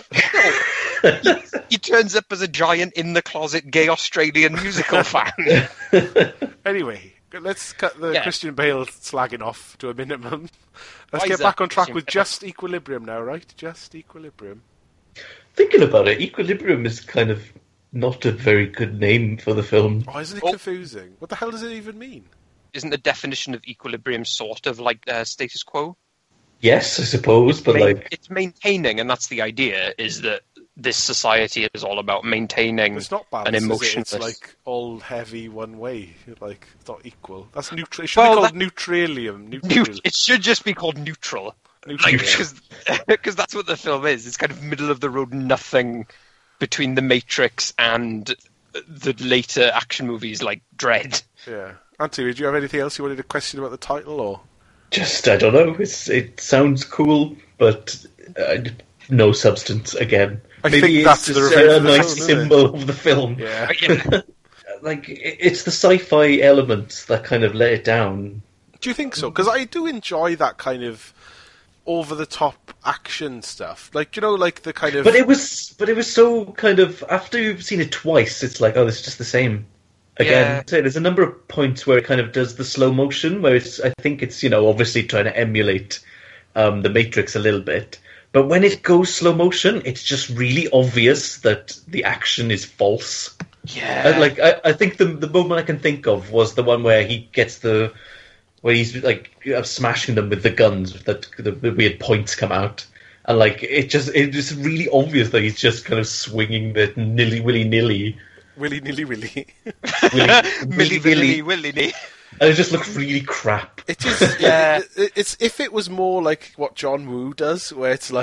he turns up as a giant in the closet gay Australian musical fan. Anyway, let's cut the Christian Bale slagging off to a minimum. Let's get back on track with Just Equilibrium now, right? Just Equilibrium. Thinking about it, Equilibrium is kind of not a very good name for the film. Oh, isn't it confusing? What the hell does it even mean? Isn't the definition of equilibrium sort of like status quo? Yes, I suppose, but it's maintaining, and that's the idea, is that this society is all about maintaining it's not balanced, an emotionless... It's like all heavy one way. Like, it's not equal. That's neutral. It should be called neutralium. It should just be called neutral. Because that's what the film is. It's kind of middle of the road, nothing between The Matrix and the later action movies like Dredd. Yeah. Auntie, did you have anything else you wanted to question about the title, or? Just, I don't know. It sounds cool, but no substance again. Maybe that's a nice symbol of the film. Yeah. Like, it's the sci-fi elements that kind of let it down. Do you think so? Because I do enjoy that kind of over-the-top action stuff. Like, you know, like the kind of... But it was so kind of... After you've seen it twice, it's like, oh, it's just the same. Again, Yeah. So there's a number of points where it kind of does the slow motion, where I think it's, obviously trying to emulate the Matrix a little bit. But when it goes slow motion, it's just really obvious that the action is false. Yeah. I think the moment I can think of was the one where he gets where he's like smashing them with the guns, that the weird points come out, and like it's just really obvious that he's just kind of swinging the willy-nilly. Willy-nilly. Willy-nilly. And it just looks really crap. It is, yeah. It's if it was more like what John Woo does, where it's like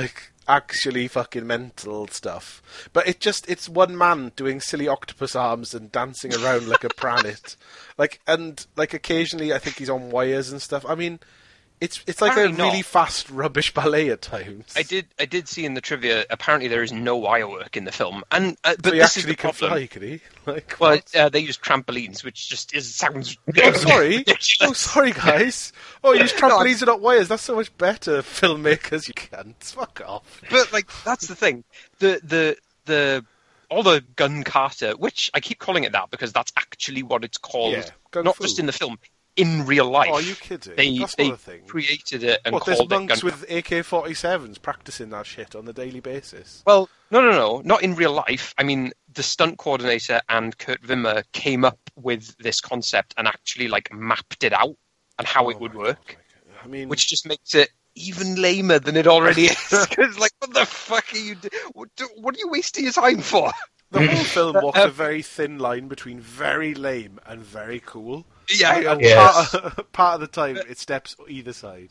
actually fucking mental stuff. But it's one man doing silly octopus arms and dancing around like a planet. And occasionally I think he's on wires and stuff. I mean, it's like Apparently a really not. fast rubbish ballet at times. I did see in the trivia. Apparently, there is no wire work in the film, and but So he this is actually the can problem. fly, can he? Like, Well, what? they use trampolines, which just sounds. Oh, sorry. ridiculous. Oh, sorry, guys. Oh, use trampolines and not wires. That's so much better, filmmakers. You can't. Fuck off. But like, that's the thing. The all the gun kata, which I keep calling it that because that's actually what it's called, Yeah, gun not fu. just in the film, in real life. Oh, are you kidding? They That's they not a thing. created it and What, there's called it monks gun. with AK-47s practicing that shit on a daily basis? Well, no, not in real life. I mean, the stunt coordinator and Kurt Wimmer came up with this concept and actually like mapped it out and how it would work, I mean, which just makes it even lamer than it already is. Because like, what the fuck are you? What are you wasting your time for? the whole film walks a very thin line between very lame and very cool. Yeah, And Yes. part of the time, it steps either side.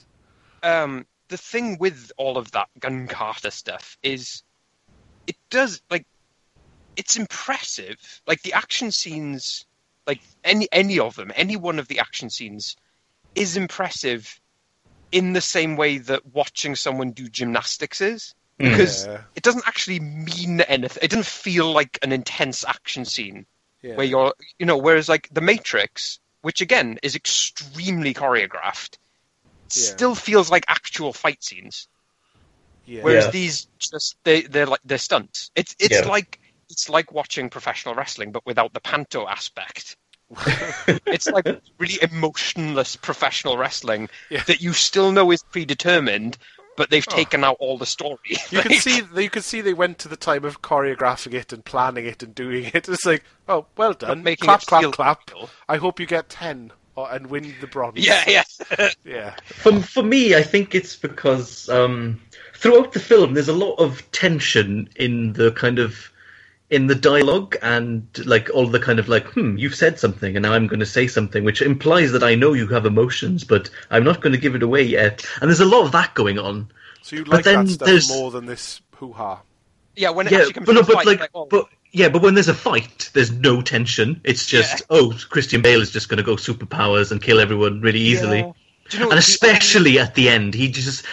the thing with all of that gun kata stuff is it does like it's impressive. Like the action scenes, like any of them, any one of the action scenes is impressive in the same way that watching someone do gymnastics is. Because Yeah. it doesn't actually mean anything. It doesn't feel like an intense action scene Yeah. where you're, whereas like The Matrix, which again is extremely choreographed, still feels like actual fight scenes. Yeah. Whereas Yeah. these just they're stunts. It's like watching professional wrestling but without the panto aspect. It's like really emotionless professional wrestling that you still know is predetermined, but they've taken out all the story. You can see they went to the time of choreographing it and planning it and doing it. It's like, oh, well done. Making Clap, it clap, feel clap. real. I hope you get 10 and win the bronze. Yeah. Yeah. For me, I think it's because throughout the film, there's a lot of tension in the dialogue and like all the kind of like, you've said something and now I'm going to say something, which implies that I know you have emotions, but I'm not going to give it away yet. And there's a lot of that going on. So you like then that stuff there's- more than this hoo-ha. Yeah, when it Yeah, actually comes but to no, a but fight, like, like, oh, but when there's a fight, there's no tension. It's just, Christian Bale is just going to go superpowers and kill everyone really easily. Yeah. Do you know And what, especially at the end, he's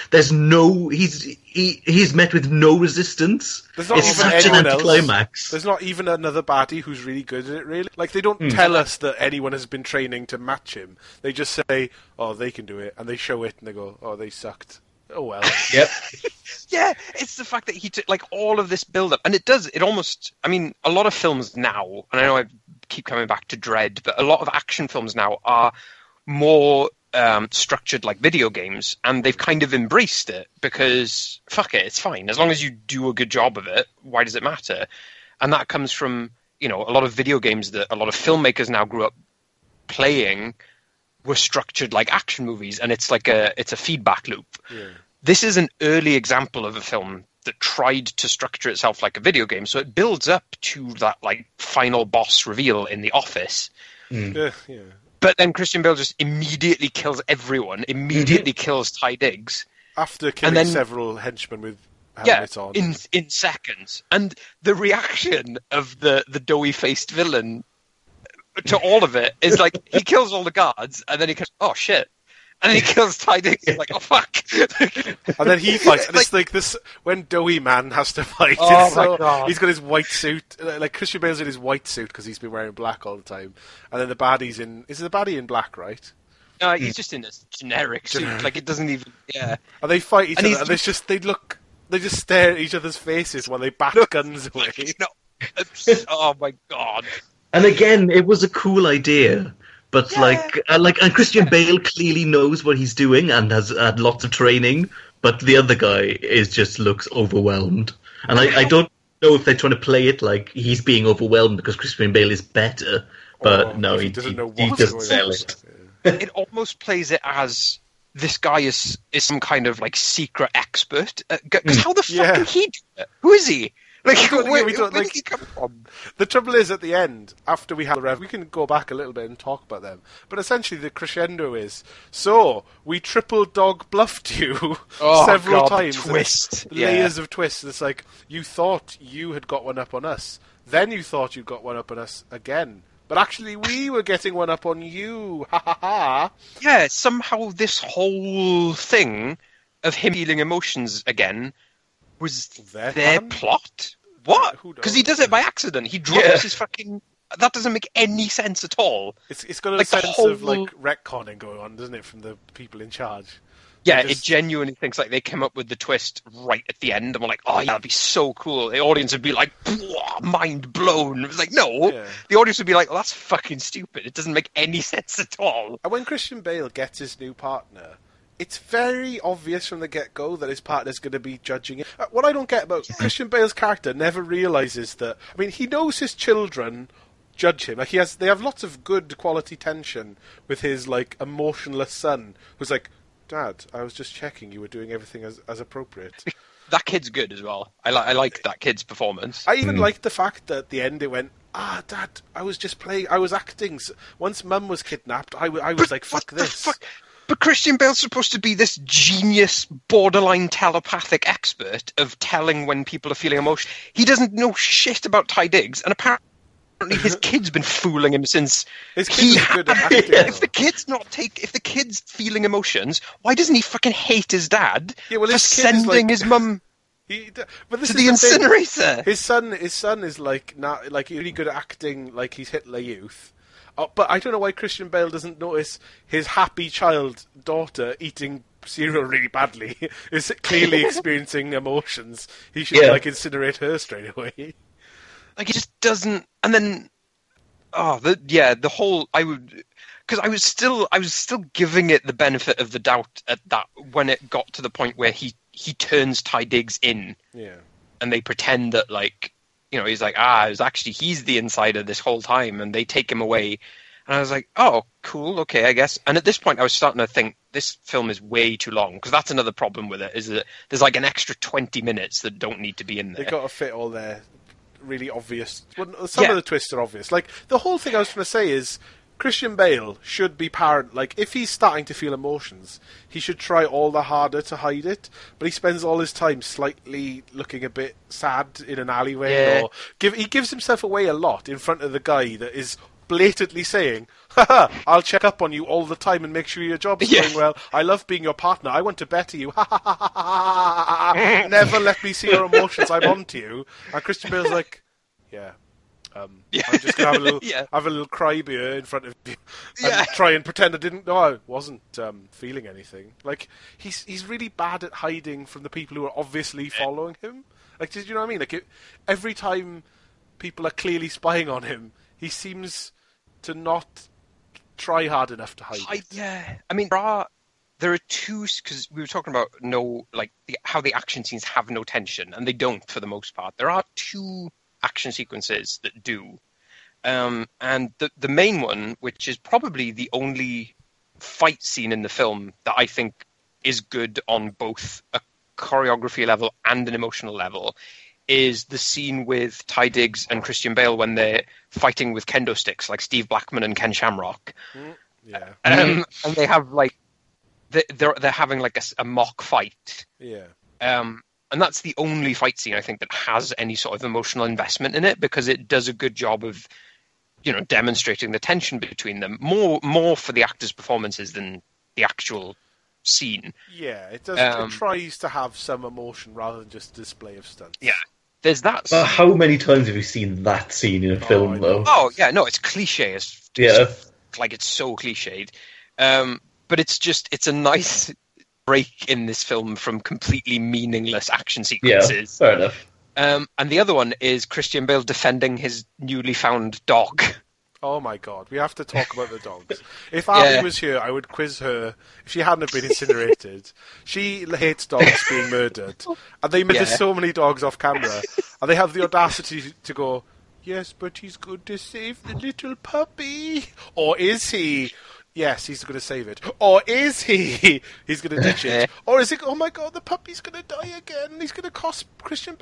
met with no resistance. There's not It's even such an anyone else. anticlimax. There's not even another baddie who's really good at it, really. Like, they don't tell us that anyone has been training to match him. They just say, oh, they can do it, and they show it, and they go, oh, they sucked. Oh, well. Yep. Yeah, it's the fact that he took like all of this build up, and it almost. I mean, a lot of films now, and I know I keep coming back to Dredd, but a lot of action films now are more structured like video games, and they've kind of embraced it because fuck it, it's fine as long as you do a good job of it. Why does it matter? And that comes from a lot of video games that a lot of filmmakers now grew up playing were structured like action movies, and it's a feedback loop. Yeah. This is an early example of a film that tried to structure itself like a video game, so it builds up to that like final boss reveal in the office. Yeah. But then Christian Bale just immediately kills everyone, immediately kills Ty Diggs. After killing then- several henchmen with Yeah, helmets on. in seconds. And the reaction of the doughy-faced villain to all of it is like, he kills all the guards, and then he goes, oh shit. And then he kills Ty Diggs, he's like, oh fuck. And then he fights, and it's like this, when Doughy Man has to fight, Oh it's my God. he's got his white suit, like Christian Bale's in his white suit because he's been wearing black all the time, and then the baddie's is the baddie in black, right? He's just in a generic suit, like it doesn't even, yeah. And they fight each And other, he's- and they just stare at each other's faces while they bat guns away. Oh my god. And again, it was a cool idea, but and Christian Bale clearly knows what he's doing and has had lots of training, but the other guy looks overwhelmed. And I don't know if they're trying to play it like he's being overwhelmed because Christian Bale is better, but Or no, if he doesn't know he what's doesn't going sell on. it. It almost plays it as this guy is some kind of like secret expert. Because how the fuck Yeah. can he do it? Who is he? Like, where where like, did he come from? the trouble is, at the end, after we have the rev, we can go back a little bit and talk about them. But essentially, the crescendo is, so we triple dog bluffed you several times. Twist. Layers of twists. It's like, you thought you had got one up on us. Then you thought you got one up on us again. But actually, we were getting one up on you. Ha ha ha. Yeah, somehow this whole thing of him feeling emotions again was Their their plan? plot. What? Who knows? Because he does it by accident. He drops his fucking... That doesn't make any sense at all. It's got a Like, the sense whole- of like retconning going on, doesn't it, from the people in charge? Yeah, Just- it genuinely thinks like they came up with the twist right at the end, and we're like, oh yeah, that'd be so cool. The audience would be like, mind blown. It was like, no. Yeah. The audience would be like, well, that's fucking stupid. It doesn't make any sense at all. And when Christian Bale gets his new partner, it's very obvious from the get-go that his partner's going to be judging it. What I don't get about Christian Bale's character never realises that... I mean, he knows his children judge him. Like, they have lots of good quality tension with his, like, emotionless son, who's like, Dad, I was just checking you were doing everything as appropriate. That kid's good as well. I like that kid's performance. I even liked the fact that at the end it went, Dad, I was just playing, I was acting. Once Mum was kidnapped, I was like, fuck What the this. fuck? But Christian Bale's supposed to be this genius, borderline telepathic expert of telling when people are feeling emotion. He doesn't know shit about Ty Diggs, and apparently his kid's been fooling him since His kid was good at acting. If the kid's feeling emotions, why doesn't he fucking hate his dad Yeah, well, for his kid is sending like- his mum But this to is the thing. incinerator? His son is like really good at acting, like he's Hitler Youth. But I don't know why Christian Bale doesn't notice his happy child daughter eating cereal really badly is clearly experiencing emotions. He should like incinerate her straight away. Like, he just doesn't. And then, the whole because I was still giving it the benefit of the doubt at that when it got to the point where he turns Ty Diggs in, Yeah. and they pretend that, like, you know, he's like, it was actually he's the insider this whole time, and they take him away. And I was like, oh, cool, okay, I guess. And at this point, I was starting to think this film is way too long, because that's another problem with it, is that there's like an extra 20 minutes that don't need to be in there. They got to fit all their really obvious... Well, some of the twists are obvious. Like, the whole thing I was trying to say is Christian Bale should be like, if he's starting to feel emotions, he should try all the harder to hide it, but he spends all his time slightly looking a bit sad in an alleyway, or he gives himself away a lot in front of the guy that is blatantly saying, haha, I'll check up on you all the time and make sure your job's going well. I love being your partner. I want to better you. Never let me see your emotions. I'm on to you. And Christian Bale's like, I'm just gonna have a little cry beer in front of you and try and pretend I didn't know I wasn't feeling anything. Like, he's really bad at hiding from the people who are obviously following him. Like, did you know what I mean? Like, every time people are clearly spying on him, he seems to not try hard enough to hide it. Yeah, I mean, there are two, because we were talking about how the action scenes have no tension, and they don't for the most part. There are two action sequences that do. And the main one, which is probably the only fight scene in the film that I think is good on both a choreography level and an emotional level, is the scene with Ty Diggs and Christian Bale when they're fighting with kendo sticks, like Steve Blackman and Ken Shamrock. Yeah. And they have like they're having like a mock fight. Yeah. And that's the only fight scene I think that has any sort of emotional investment in it, because it does a good job of, you know, demonstrating the tension between them more for the actors' performances than the actual scene. Yeah, it does. It tries to have some emotion rather than just a display of stunts. Yeah. There's that. But how many times have you seen that scene in a film, though? Oh, yeah, no, it's cliche. Like, it's so cliched. But it's a nice break in this film from completely meaningless action sequences. Yeah, fair enough. Um, And the other one is Christian Bale defending his newly found dog. Oh my god, we have to talk about the dogs. If Abby was here, I would quiz her. If she hadn't have been incinerated, she hates dogs being murdered. And they murder so many dogs off camera. And they have the audacity to go, yes, but he's going to save the little puppy. Or is he? Yes, he's going to save it. Or is he? He's going to ditch it. Or is it, oh my god, the puppy's going to die again. He's going to cost Christian Bale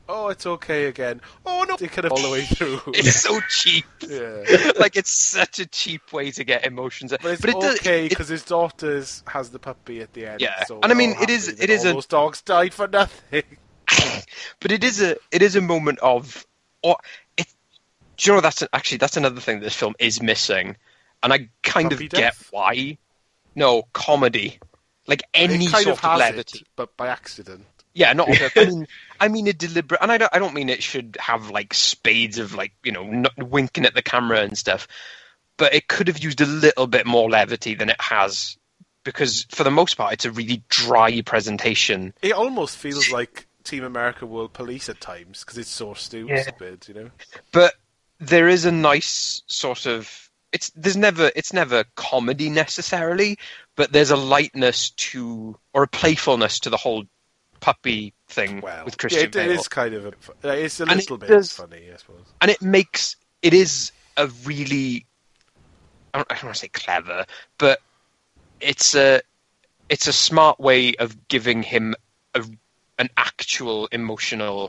oh, it's okay again. Oh no, they kind of all the way through. It's so cheap. Yeah. Like, it's such a cheap way to get emotions. But it's it does- okay it- because his daughter has the puppy at the end. Yeah. So And I we're mean, all it is- happy it that is all a- those dogs died for nothing. But it is a moment of, or it. Do you know that's another thing this film is missing, and I kind Puppy of get death? why. No, comedy, like any It kind sort of has levity. it, but by accident. Yeah, not. I mean a deliberate, and I don't mean it should have like spades of like winking at the camera and stuff, but it could have used a little bit more levity than it has, because for the most part it's a really dry presentation. It almost feels like Team America World Police at times because it's so stupid, you know. But there is a nice sort of it's never comedy necessarily, but there's a lightness to, or a playfulness to the whole puppy thing Well, with Christian it Bale. is kind of it's a And little it bit does- funny, I suppose. And it is a really, I don't want to say clever, but it's a smart way of giving him an actual emotional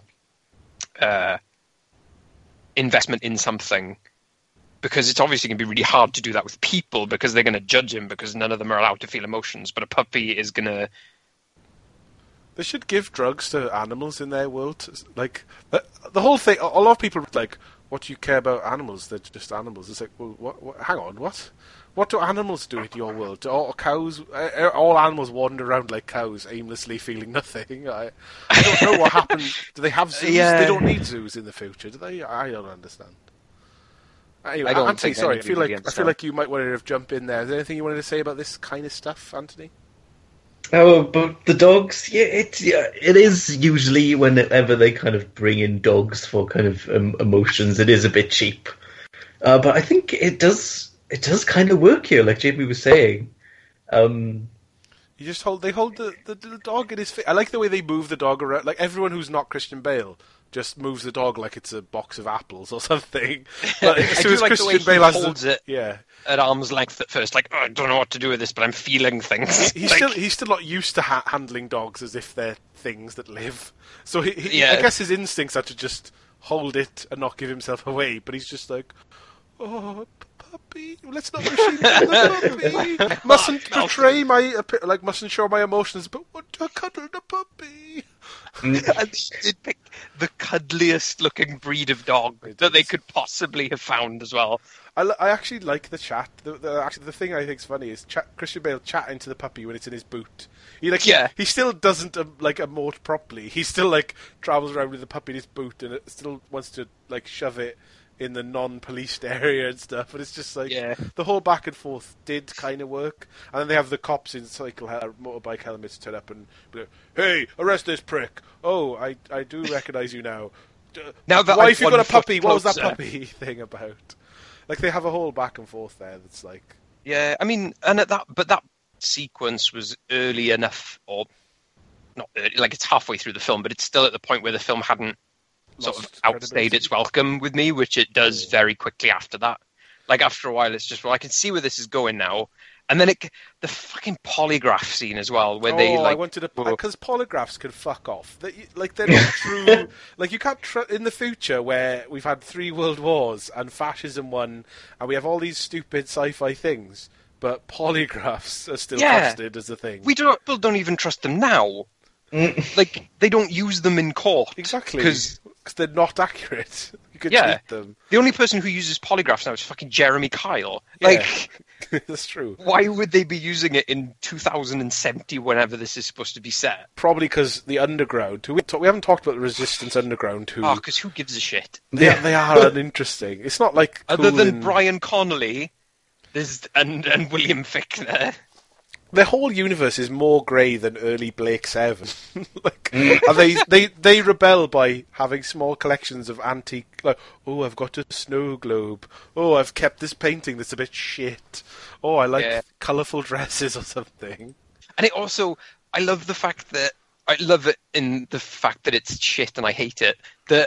investment in something, because it's obviously going to be really hard to do that with people because they're going to judge him because none of them are allowed to feel emotions, but a puppy is going to... They should give drugs to animals in their world. Like the whole thing. A lot of people are like, "What do you care about animals? They're just animals." It's like, well, what? Hang on, what? What do animals do in your world? Do all cows? All animals wander around like cows, aimlessly feeling nothing. I don't know what happened. Do they have zoos? Yeah. They don't need zoos in the future, do they? I don't understand. Anyway, I don't Anthony, think sorry. I anybody feel really like understands. you might want to jump in there. Is there anything you wanted to say about this kind of stuff, Anthony? Oh, but the dogs, it is usually whenever they kind of bring in dogs for kind of emotions, it is a bit cheap. But I think it does kind of work here, like Jamie was saying. You just hold the little dog in his face. I like the way they move the dog around. Like everyone who's not Christian Bale just moves the dog like it's a box of apples or something. But as I soon do as like the Christian way he Bale has holds it yeah, at arm's length at first, like, oh, I don't know what to do with this, but I'm feeling things. he's still not used to handling dogs as if they're things that live. So he Yeah. I guess his instincts are to just hold it and not give himself away. But he's just like, oh, puppy, let's not machine gun the puppy. Mustn't betray mustn't show my emotions. But want to cuddle the puppy. And they did pick the cuddliest looking breed of dog that they could possibly have found as well. I actually like the chat. The thing I think's funny is Christian Bale chatting to the puppy when it's in his boot. He still doesn't emote properly. He still travels around with the puppy in his boot and it still wants to shove it in the non-policed area and stuff. But it's just the whole back and forth did kind of work. And then they have the cops in motorbike helmets turn up and be like, "Hey, arrest this prick! Oh, I do recognise you now. Now that why I've if you got a one foot puppy? What was that closer." puppy thing about?" They have a whole back and forth there that's like... Yeah, I mean, and that sequence was early enough, or not early, it's halfway through the film, but it's still at the point where the film hadn't sort of Lost outstayed credibility. its welcome with me, which it does very quickly after that. After a while, it's just, well, I can see where this is going now. And then the fucking polygraph scene as well, where they I wanted to... Because polygraphs can fuck off. They're not true... you can't... in the future, where we've had 3 world wars, and fascism won, and we have all these stupid sci-fi things, but polygraphs are still trusted as a thing. people don't even trust them now. They don't use them in court. Exactly. Because Because they're not accurate. You could Yeah. cheat them. the only person who uses polygraphs now is fucking Jeremy Kyle. Yeah. That's true. Why would they be using it in 2070 whenever this is supposed to be set? Probably because the Underground, we haven't talked about the Resistance Underground, who... Oh, because who gives a shit? They are uninteresting. It's not like... Other cool than in- Brian Connolly and William Fichtner. The whole universe is more grey than early Blake Seven. And they rebel by having small collections of antique... oh, I've got a snow globe. Oh, I've kept this painting that's a bit shit. Oh, I like colourful dresses or something. And it also... I love the fact that... I love it in the fact that it's shit and I hate it. That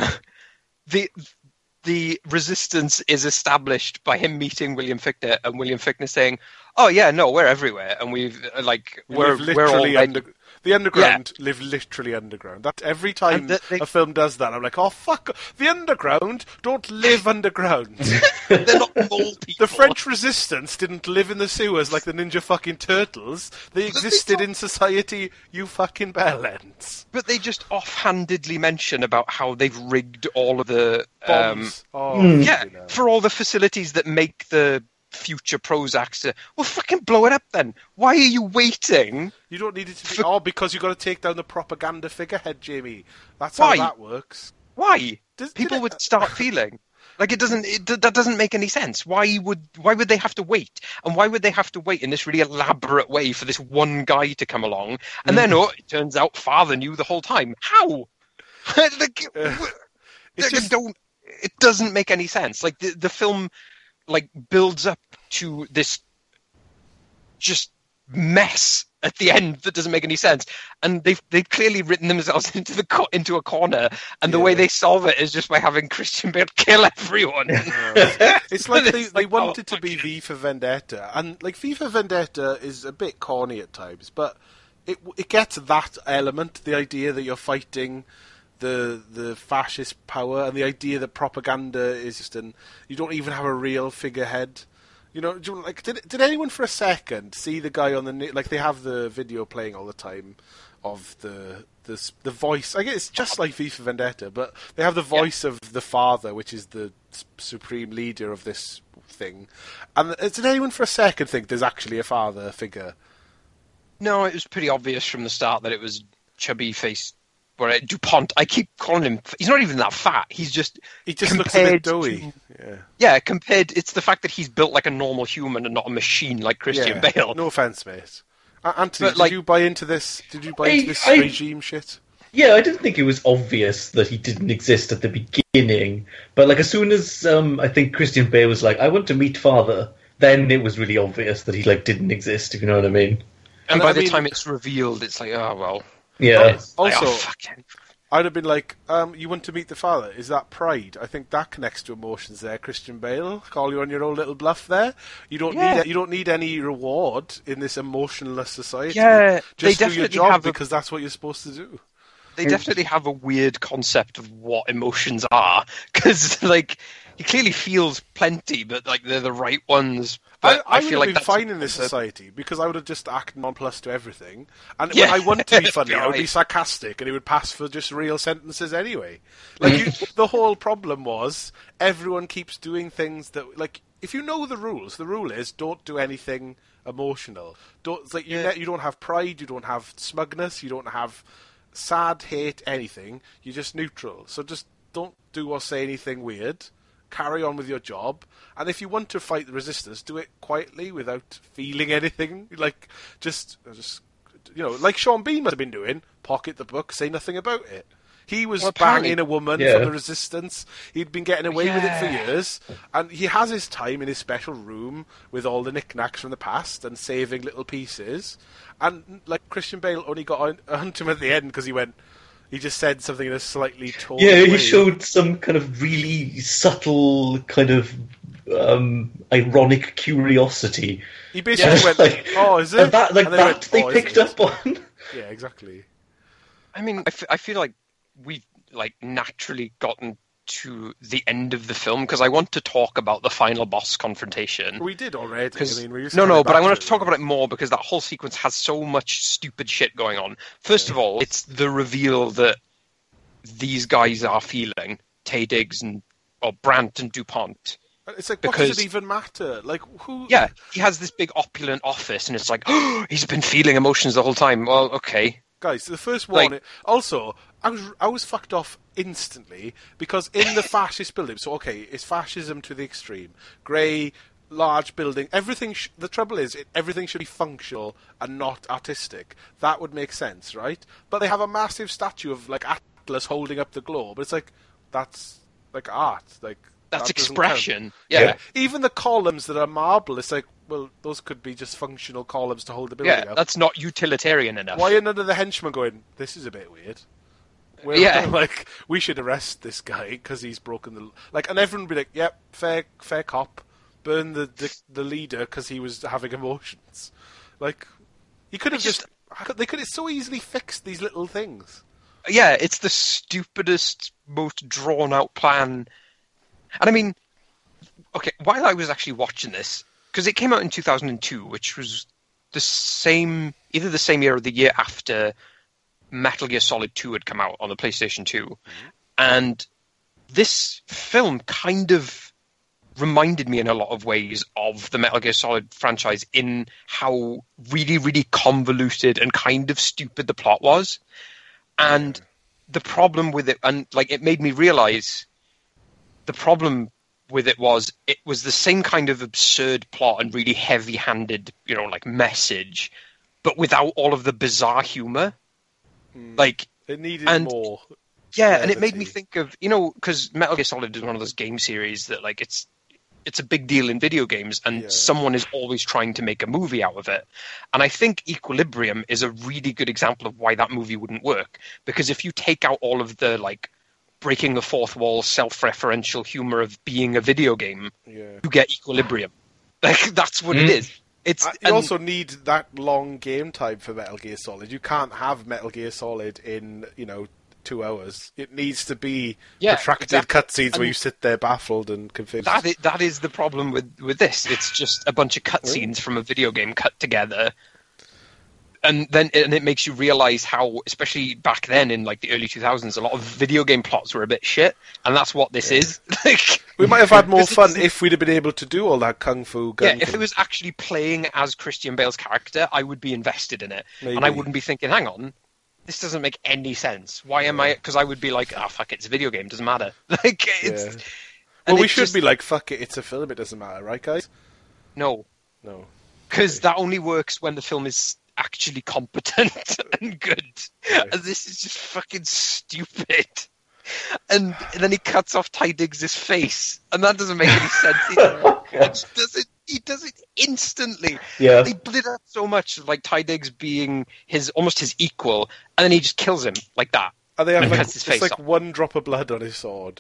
the resistance is established by him meeting William Fichtner and William Fichtner saying, "Oh yeah, no, we're everywhere, and we're live literally already The underground live literally underground. That every time a film does that, I'm like, oh fuck, the underground don't live underground. They're not mole people. The French resistance didn't live in the sewers like the Ninja fucking Turtles. They existed in society, you fucking bellends. But they just offhandedly mention about how they've rigged all of the Bombs. for all the facilities that make the future Prozacs to, well, fucking blow it up then. Why are you waiting? You don't need it to be... because you've got to take down the propaganda figurehead, Jamie. That's Why? how that works. Why? People would start feeling like that doesn't make any sense. Why would they have to wait? And why would they have to wait in this really elaborate way for this one guy to come along? And then, it turns out Father knew the whole time. How? It doesn't make any sense. Like the film like builds up to this just mess at the end that doesn't make any sense, and they've clearly written themselves into a corner, and the way they solve it is just by having Christian Bale kill everyone. It's like they want it to be V for Vendetta, and like V for Vendetta is a bit corny at times, but it gets that element, the idea that you're fighting the fascist power, and the idea that propaganda is just you don't even have a real figurehead. You know, like did anyone for a second see the guy on the like they have the video playing all the time of the voice? I guess it's just like V for Vendetta, but they have the voice of the father, which is the supreme leader of this thing. And did anyone for a second think there's actually a father figure? No, it was pretty obvious from the start that it was chubby face. Where DuPont, I keep calling him. He's not even that fat. He just looks a bit doughy. It's the fact that he's built like a normal human and not a machine like Christian Bale. No offense, mate. Anthony, did you buy into this? Did you buy into this regime shit? Yeah, I didn't think it was obvious that he didn't exist at the beginning. But like as soon as I think Christian Bale was like, "I want to meet Father," then it was really obvious that he like didn't exist. If you know what I mean. And by the time it's revealed, it's like, oh well. Yeah. Also, I'd have been like, you want to meet the father? Is that pride? I think that connects to emotions there. Christian Bale, call you on your own little bluff there. You don't need any reward in this emotionless society. Yeah, just do your job because that's what you're supposed to do. They definitely have a weird concept of what emotions are, because like he clearly feels plenty, but like they're the right ones. But I feel would like have been fine in this society because I would have just acted nonplussed to everything. And when I want to be funny, I would be sarcastic, and it would pass for just real sentences anyway. Like the whole problem was everyone keeps doing things that, like, if you know the rules, the rule is don't do anything emotional. You don't have pride, you don't have smugness, you don't have sad, hate, anything. You're just neutral. So just don't do or say anything weird. Carry on with your job, and if you want to fight the resistance, do it quietly without feeling anything. Like just like Sean Bean must have been doing. Pocket the book, say nothing about it. He was banging a woman from the resistance. He'd been getting away with it for years, and he has his time in his special room with all the knickknacks from the past and saving little pieces. And like Christian Bale only got onto him at the end because he just said something in a slightly torn way. He showed some kind of really subtle kind of ironic curiosity. He basically went, like, "Oh, is it?" And they picked up on. Yeah, exactly. I mean, I feel like we've like naturally gotten to the end of the film because I want to talk about the final boss confrontation. We did already. I mean, but I want to talk about it more because that whole sequence has so much stupid shit going on. First of all, it's the reveal that these guys are feeling, Taye Diggs or Brandt and DuPont. It's like, what does it even matter? Like, who? Yeah, he has this big opulent office, and it's like, oh, he's been feeling emotions the whole time. Well, okay. Guys, the first one... also, I was fucked off instantly because in the fascist building... So, okay, it's fascism to the extreme. Grey, large building. Everything... the trouble is, everything should be functional and not artistic. That would make sense, right? But they have a massive statue of, like, Atlas holding up the globe. It's like, that's, like, art. Like... That's expression. Yeah. Even the columns that are marble, it's like, well, those could be just functional columns to hold the building up. Yeah, that's not utilitarian enough. Why are none of the henchmen going, this is a bit weird? Like, we should arrest this guy because he's broken the... Like, and everyone would be like, yep, fair cop. Burn the leader because he was having emotions. Like, he could have just They could have so easily fixed these little things. Yeah, it's the stupidest, most drawn-out plan. And I mean, okay, while I was actually watching this, because it came out in 2002, which was either the same year or the year after Metal Gear Solid 2 had come out on the PlayStation 2. And this film kind of reminded me in a lot of ways of the Metal Gear Solid franchise in how really, really convoluted and kind of stupid the plot was. And the problem with it, and like it made me realize the problem with it was the same kind of absurd plot and really heavy-handed, like message, but without all of the bizarre humor. Like it needed more. Yeah, and it made me think of, because Metal Gear Solid is one of those game series that like it's a big deal in video games, and someone is always trying to make a movie out of it. And I think Equilibrium is a really good example of why that movie wouldn't work. Because if you take out all of the, like, breaking the fourth wall, self-referential humor of being a video game, you get Equilibrium. Like, that's what it is. You also need that long game time for Metal Gear Solid. You can't have Metal Gear Solid in, 2 hours. It needs to be protracted cutscenes where you sit there baffled and confused. That is the problem with this. It's just a bunch of cutscenes from a video game cut together. And it makes you realise how, especially back then in like the early 2000s, a lot of video game plots were a bit shit, and that's what this is. Like, we might have had more fun if we'd have been able to do all that kung fu gun. Yeah, if it was actually playing as Christian Bale's character, I would be invested in it. Maybe. And I wouldn't be thinking, hang on, this doesn't make any sense. Why am I... Because I would be like, oh, fuck it, it's a video game, doesn't matter. Like, it's... Well, we should be like, fuck it, it's a film, it doesn't matter, right, guys? No. Because that only works when the film is actually competent and good. And this is just fucking stupid. And then he cuts off Ty Diggs' face, and that doesn't make any sense. He does it instantly. Yeah. They split it up so much, like Ty Diggs being almost his equal, and then he just kills him like that. And they have cuts his face off. one drop of blood on his sword.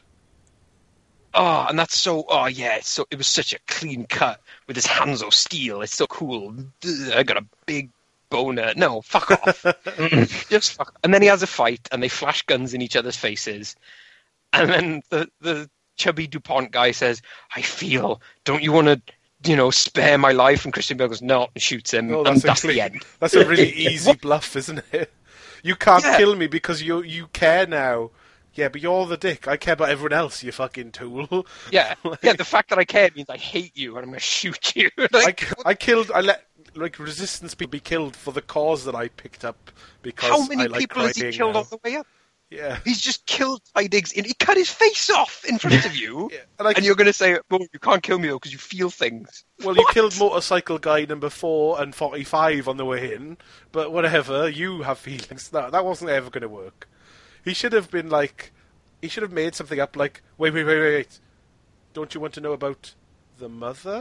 Oh, and that's so. Oh yeah, it was such a clean cut with his hands of steel. It's so cool. I got a big boner. No, fuck off. Just fuck. And then he has a fight, and they flash guns in each other's faces, and then the chubby DuPont guy says, "I feel. Don't you want to?" spare my life, and Christian Bale goes, no, and shoots him, and that's the end. That's a really easy bluff, isn't it? You can't kill me because you care now. Yeah, but you're the dick. I care about everyone else, you fucking tool. Yeah, the fact that I care means I hate you, and I'm going to shoot you. I let resistance people be killed for the cause that I picked up because how many I like people has he killed now. on the way up? Yeah. He's just killed Ty Diggs. He cut his face off in front of you. And you're going to say, well, you can't kill me, though, because you feel things. Well, you killed motorcycle guy number 4 and 45 on the way in, but whatever, you have feelings. No, that wasn't ever going to work. He should have been like... He should have made something up like, wait. Don't you want to know about the mother?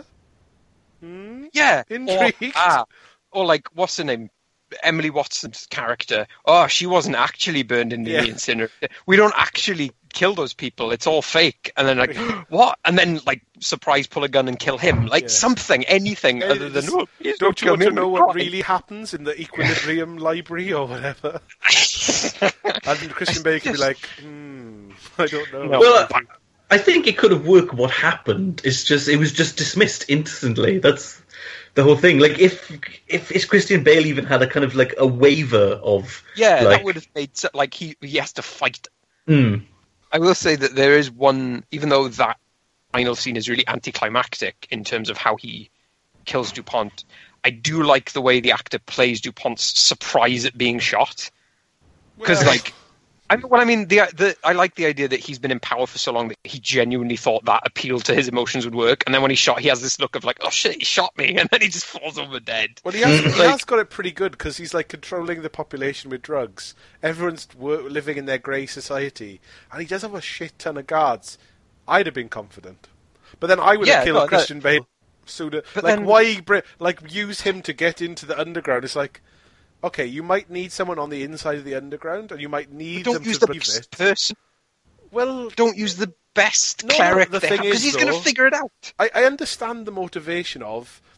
Yeah. Intrigued? Or like, what's her name? Emily Watson's character. Oh, she wasn't actually burned in the incinerator. We don't actually kill those people. It's all fake. And then like, what? And then like, surprise, pull a gun and kill him. Like something, anything other than. Oh, don't you want to know what really happens in the Equilibrium library or whatever? And Christian Bale could be like, I don't know. No. Well, I think it could have worked. What happened is it was just dismissed instantly. That's the whole thing. Like if Christian Bale even had a kind of like a waiver of that would have made like he has to fight. I will say that there is one, even though that final scene is really anticlimactic in terms of how he kills DuPont. I do like the way the actor plays DuPont's surprise at being shot. Because, I like the idea that he's been in power for so long that he genuinely thought that appeal to his emotions would work. And then when he's shot, he has this look of like, oh shit, he shot me. And then he just falls over dead. Well, he has got it pretty good because he's like controlling the population with drugs. Everyone's living in their grey society. And he does have a shit ton of guards. I'd have been confident. But then I would have killed Christian Bale sooner. Why use him to get into the underground? It's like... Okay, you might need someone on the inside of the underground, and you might need them to believe it. Person. Well, don't use the best cleric the thing because he's going to figure it out. I understand the motivation of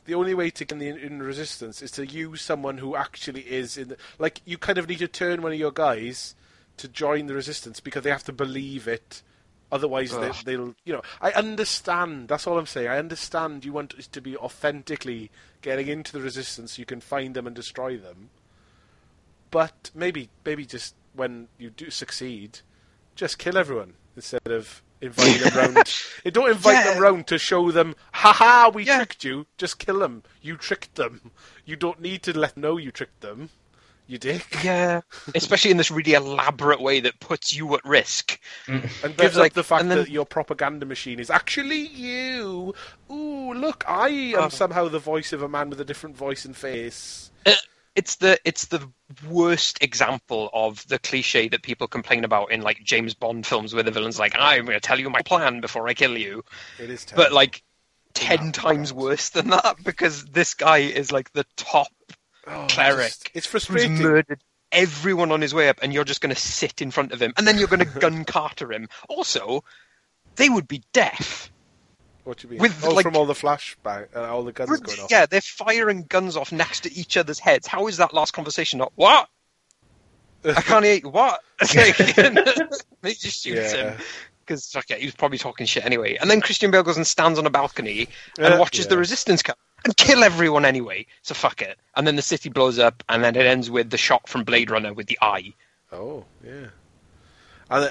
the only way to get in resistance is to use someone who actually is in the... Like, you kind of need to turn one of your guys to join the resistance because they have to believe it. Otherwise, they'll... You know, I understand. That's all I'm saying. I understand you want us to be authentically getting into the resistance so you can find them and destroy them. But maybe just when you do succeed, just kill everyone instead of inviting them round. Don't invite them round to show them, haha, we tricked you. Just kill them. You tricked them. You don't need to let them know you tricked them. You dick. Yeah, especially in this really elaborate way that puts you at risk. And gives up the fact that your propaganda machine is actually you. Ooh, look, I am somehow the voice of a man with a different voice and face. It's the worst example of the cliche that people complain about in like James Bond films where the villain's like, I'm going to tell you my plan before I kill you. It is terrible. But like 10 times worse than that, because this guy is like the top cleric. It's frustrating. Who's murdered everyone on his way up, and you're just going to sit in front of him, and then you're going to gun Carter him. Also, they would be deaf. What do you mean? From all the flashbang, all the guns going off. Yeah, they're firing guns off next to each other's heads. How is that last conversation not, what? I can't hear you, what? They just shoots him. Because he was probably talking shit anyway. And then Christian Bale goes and stands on a balcony and watches the resistance come and kill everyone anyway. So fuck it. And then the city blows up, and then it ends with the shot from Blade Runner with the eye. Oh, yeah. And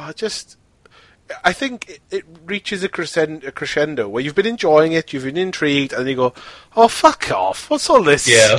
I think it reaches a crescendo where you've been enjoying it, you've been intrigued, and you go, "Oh, fuck off! What's all this?" Yeah,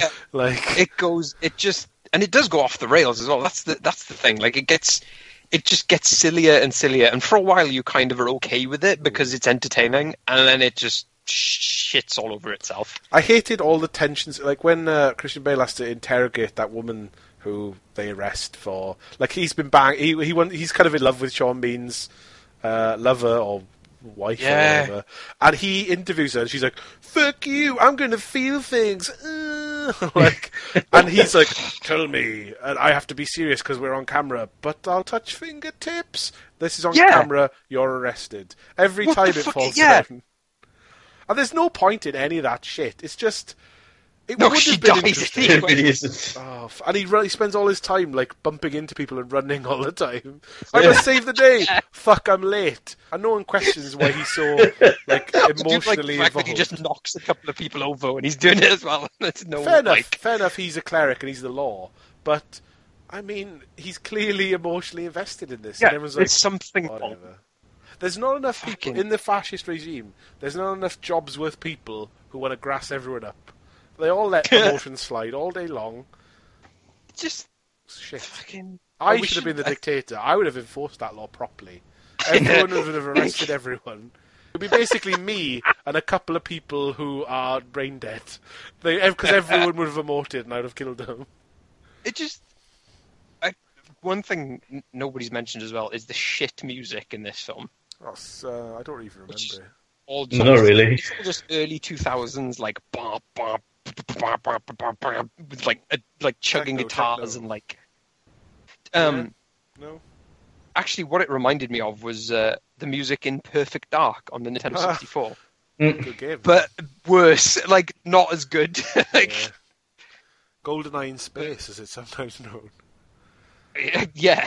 and it does go off the rails as well. That's the thing. Like it just gets sillier and sillier, and for a while you kind of are okay with it because it's entertaining, and then it just shits all over itself. I hated all the tensions, like when Christian Bale has to interrogate that woman who they arrest for, like he's been he's kind of in love with Sean Bean's lover or wife or whatever, and he interviews her and she's like, fuck you, I'm going to feel things. And he's like, tell me, and I have to be serious because we're on camera, but I'll touch fingertips. This is on camera, you're arrested. Every time it falls down. And there's no point in any of that shit. It's just... It would have been interesting. And he spends all his time like bumping into people and running all the time. I must save the day. Fuck, I'm late. And no one questions why he's so like emotionally involved. That he just knocks a couple of people over when he's doing it as well. Fair enough. He's a cleric and he's the law, but I mean, he's clearly emotionally invested in this. Yeah, and everyone's there's something wrong. There's not enough people in the fascist regime. There's not enough jobs worth people who want to grass everyone up. They all let emotions slide all day long. Just shit. I should have been the dictator. I would have enforced that law properly. Everyone would have arrested everyone. It would be basically me and a couple of people who are brain dead. Because everyone would have emoted and I would have killed them. One thing nobody's mentioned as well is the shit music in this film. I don't even remember. Not really. It's all just early 2000s, like bop bop. With like chugging guitars and like no. Actually, what it reminded me of was the music in Perfect Dark on the Nintendo 64. Good game, but worse. Like not as good. GoldenEye in Space, as it's sometimes known. Yeah.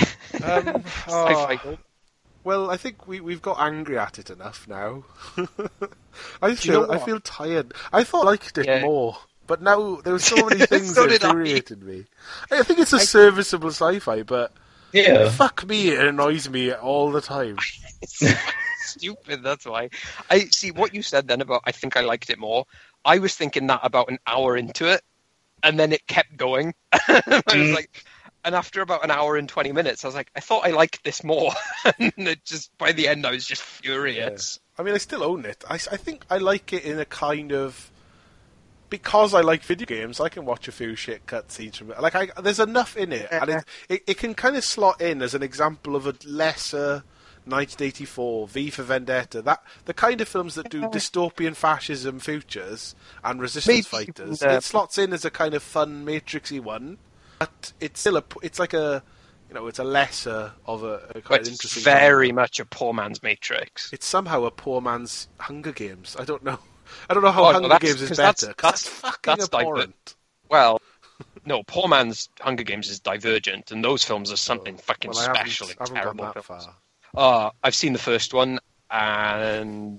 Well, I think we've got angry at it enough now. I feel tired. I thought I liked it more, but now there were so many things that infuriated me. I think it's a serviceable sci-fi, but fuck me, it annoys me all the time. It's stupid, that's why. I see what you said then about I think I liked it more. I was thinking that about an hour into it, and then it kept going. I was like... And after about an hour and 20 minutes, I was like, I thought I liked this more. And by the end, I was just furious. Yeah. I mean, I still own it. I think I like it in a kind of... Because I like video games, I can watch a few shit cutscenes from it. Like, there's enough in it. And it can kind of slot in as an example of a lesser 1984, V for Vendetta. The kind of films that do dystopian fascism futures and resistance fighters. It slots in as a kind of fun, Matrixy one. But it's still it's a lesser of a quite interesting. It's very much a poor man's Matrix. It's somehow a poor man's Hunger Games. I don't know. I don't know how Oh, no, Hunger that's- Games is 'cause better. that's- 'cause that's fucking that's abhorrent. Well, no, poor man's Hunger Games is Divergent, and those films are something fucking Well, I special and haven't gone terrible that films. far. I've seen the first one, and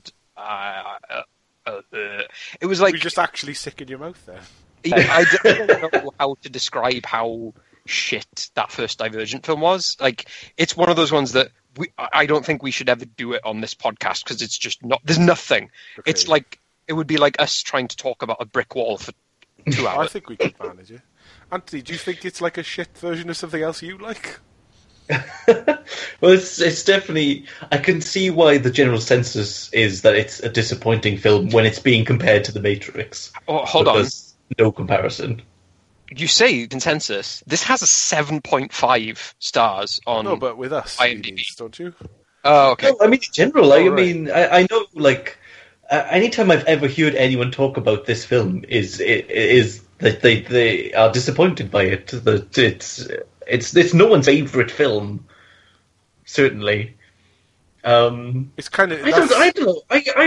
it was like You're just actually sick in your mouth there. I don't know how to describe how shit that first Divergent film was. Like, it's one of those ones that I don't think we should ever do it on this podcast because it's just not. There's nothing. Okay. It's like it would be like us trying to talk about a brick wall for 2 I hours. think we could manage it. Anthony, do you think it's like a shit version of something else you like? Well, it's definitely. I can see why the general consensus is that it's a disappointing film when it's being compared to The Matrix. Oh, hold But on. there's no comparison. You say consensus. This has a 7.5 stars on. No, but with us, IMDb. you mean, don't you? Oh, okay. No, I mean in general. Oh, I right. mean, I know like anytime I've ever heard anyone talk about this film is that they are disappointed by it. That it's no one's favorite film, certainly. It's kind of. I don't know.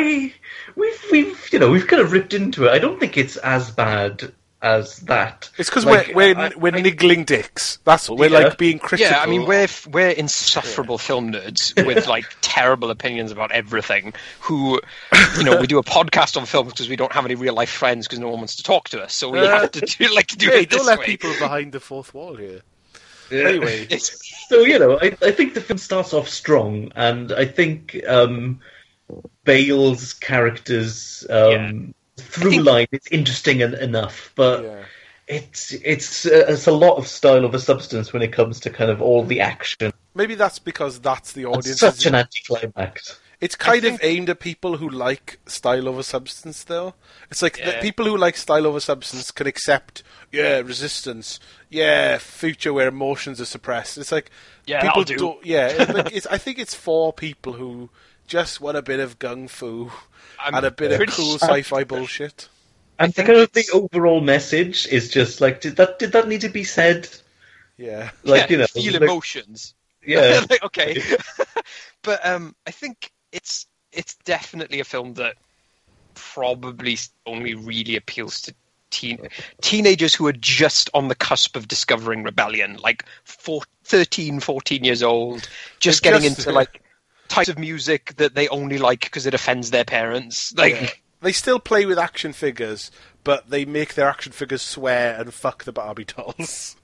We've kind of ripped into it. I don't think it's as bad as that. It's because Like, we're niggling dicks. That's all. We're Yeah. like being critical. Yeah, I mean we're insufferable film nerds with like terrible opinions about everything. Who, we do a podcast on films because we don't have any real life friends because no one wants to talk to us. So we have to do Hey, it this don't let way. people behind the fourth wall here. Yeah. Anyway, So I think the film starts off strong, and I think Bale's character's through line is interesting enough, but yeah. it's a lot of style over substance when it comes to kind of all the action. Maybe that's because that's the It's audience. such an anticlimax. It's kind of aimed at people who like style over substance, though. It's like the people who like style over substance can accept, resistance, future where emotions are suppressed. It's like people that'll do. don't. Yeah, I think it's for people who just want a bit of gung fu and a bit of pretty cool sure- sci-fi bullshit. And the kind of the overall message is just like, did that need to be said? Yeah, Like feel like- emotions. Yeah. Like, okay, but I think it's definitely a film that probably only really appeals to teenagers who are just on the cusp of discovering rebellion, like 13, 14 years old, just They're getting just- into like types of music that they only like because it offends their parents. Like, they still play with action figures, but they make their action figures swear and fuck the Barbie dolls.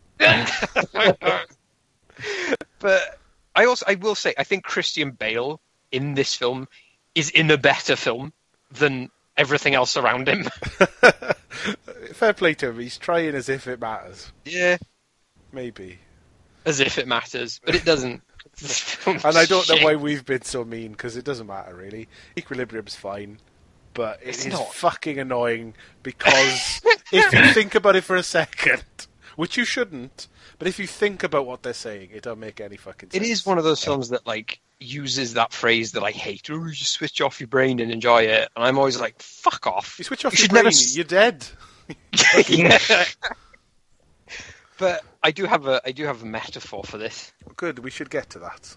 but I will say, I think Christian Bale in this film is in a better film than everything else around him. Fair play to him. He's trying as if it matters. Yeah, Maybe. as if it matters, but it doesn't. And I don't know why we've been so mean, because it doesn't matter, really. Equilibrium's fine, but It's it is not. fucking annoying, because if you think about it for a second, which you shouldn't, but if you think about what they're saying, it don't make any fucking sense. It is one of those films that like uses that phrase that I hate. Oh, you just switch off your brain and enjoy it, and I'm always like, fuck off. You switch off You your should brain, never you're dead. Yeah. But I do have a metaphor for this. Good, we should get to that.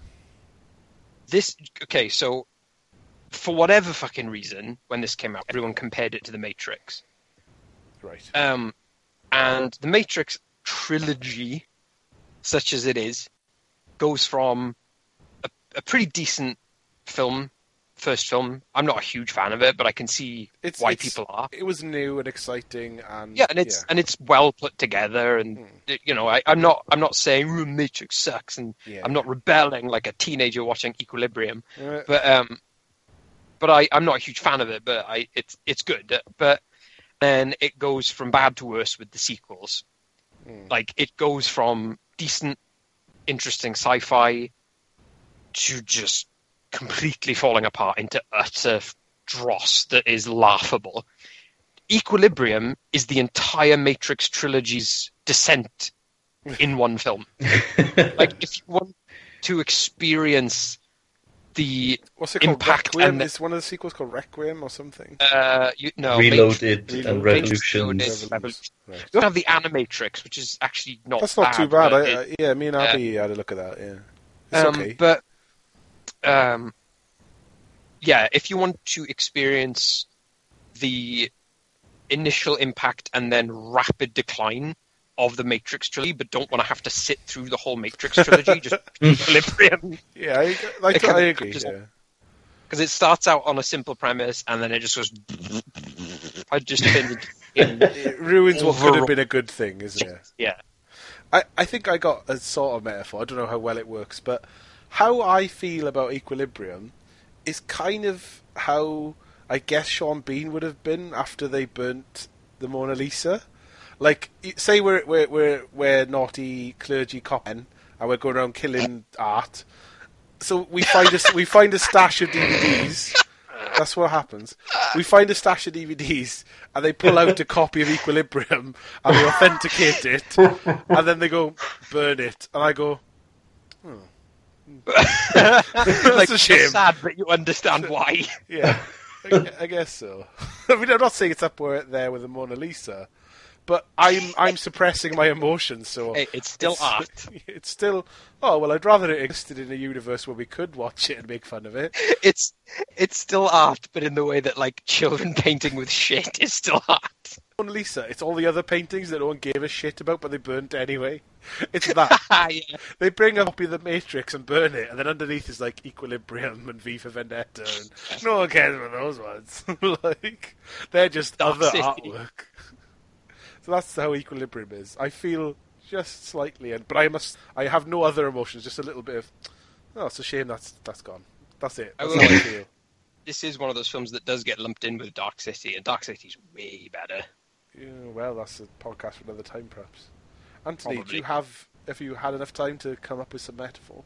So for whatever fucking reason, when this came out, everyone compared it to The Matrix. Right. And The Matrix trilogy, such as it is, goes from a pretty decent first film. I'm not a huge fan of it, but I can see why people are. It was new and exciting, and Yeah, and it's well put together, and I'm not saying Matrix sucks, and Yeah. I'm not rebelling like a teenager watching Equilibrium, Yeah. but I'm not a huge fan of it. But it's good. But then it goes from bad to worse with the sequels. Like it goes from decent, interesting sci-fi to just completely falling apart into utter dross that is laughable. Equilibrium is the entire Matrix trilogy's descent in one film. Like, if you want to experience the What's it called? impact Requiem? and Is one of the sequels called Requiem or something? Reloaded Reloaded. and Matrix Revolutions. Reloaded. Right. You don't have the Animatrix, which is actually not That's not too bad. but Me and Abby had a look at that. Yeah, it's okay. But yeah, if you want to experience the initial impact and then rapid decline of the Matrix trilogy, but don't want to have to sit through the whole Matrix trilogy. Just equilibrium. Yeah, I agree. Because it starts out on a simple premise and then it just goes. It ruins what could have been a good thing, isn't it? Yeah. I think I got a sort of metaphor. I don't know how well it works, but how I feel about Equilibrium is kind of how I guess Sean Bean would have been after they burnt the Mona Lisa. Like, say we're naughty clergy copmen and we're going around killing art. So we find a stash of DVDs. That's what happens. We find a stash of DVDs and they pull out a copy of Equilibrium and they authenticate it and then they go, burn it. And I go, that's a shame. It's sad, but you understand why. Yeah, I guess so. I mean, I'm not saying it's up there with the Mona Lisa, but I'm suppressing my emotions. So hey, it's still art. It's still. Oh well, I'd rather it existed in a universe where we could watch it and make fun of it. It's still art, but in the way that like children painting with shit is still art. Mona Lisa, it's all the other paintings that no one gave a shit about, but they burnt anyway. It's that. Yeah. They bring a copy of the Matrix and burn it, and then underneath is like Equilibrium and V for Vendetta, and no one cares about those ones. Like, they're just Dark other City. artwork. So that's how Equilibrium is. I feel just slightly, but I have no other emotions, just a little bit of, oh, it's a shame that's gone. That's it. That's how I feel. This is one of those films that does get lumped in with Dark City, and Dark City's way better. Yeah, well, that's a podcast for another time, perhaps. Anthony, Probably. have you had enough time to come up with some metaphor?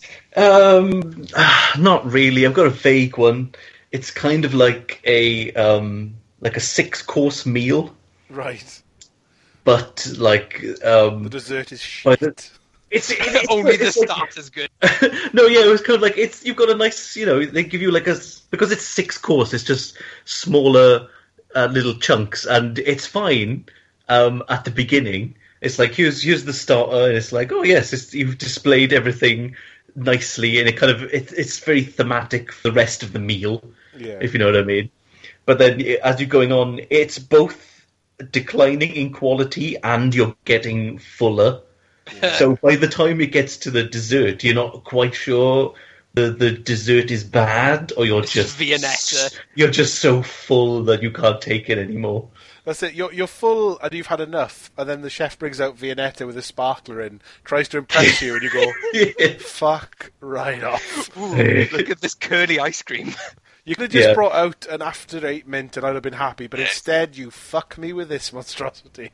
Not really. I've got a vague one. It's kind of like a 6-course meal, Right. but like The dessert is by shit. the- it's Only the it's like- start is good. No, yeah, it was kind of like you've got a nice, they give you like because it's 6 course, it's just smaller little chunks, and it's fine at the beginning. It's like here's the starter, and it's like, oh yes, you've displayed everything nicely, and it's very thematic for the rest of the meal, Yeah. if you know what I mean. But then as you're going on, it's both declining in quality and you're getting fuller. So by the time it gets to the dessert, you're not quite sure the dessert is bad, or you're just Viennetta. You're just so full that you can't take it anymore. That's it. You're full and you've had enough, and then the chef brings out Viennetta with a sparkler in, tries to impress you, and you go, Yeah. fuck right off. Ooh, look at this curly ice cream. You could have just Yeah. brought out an after 8 mint and I'd have been happy, but instead you fuck me with this monstrosity.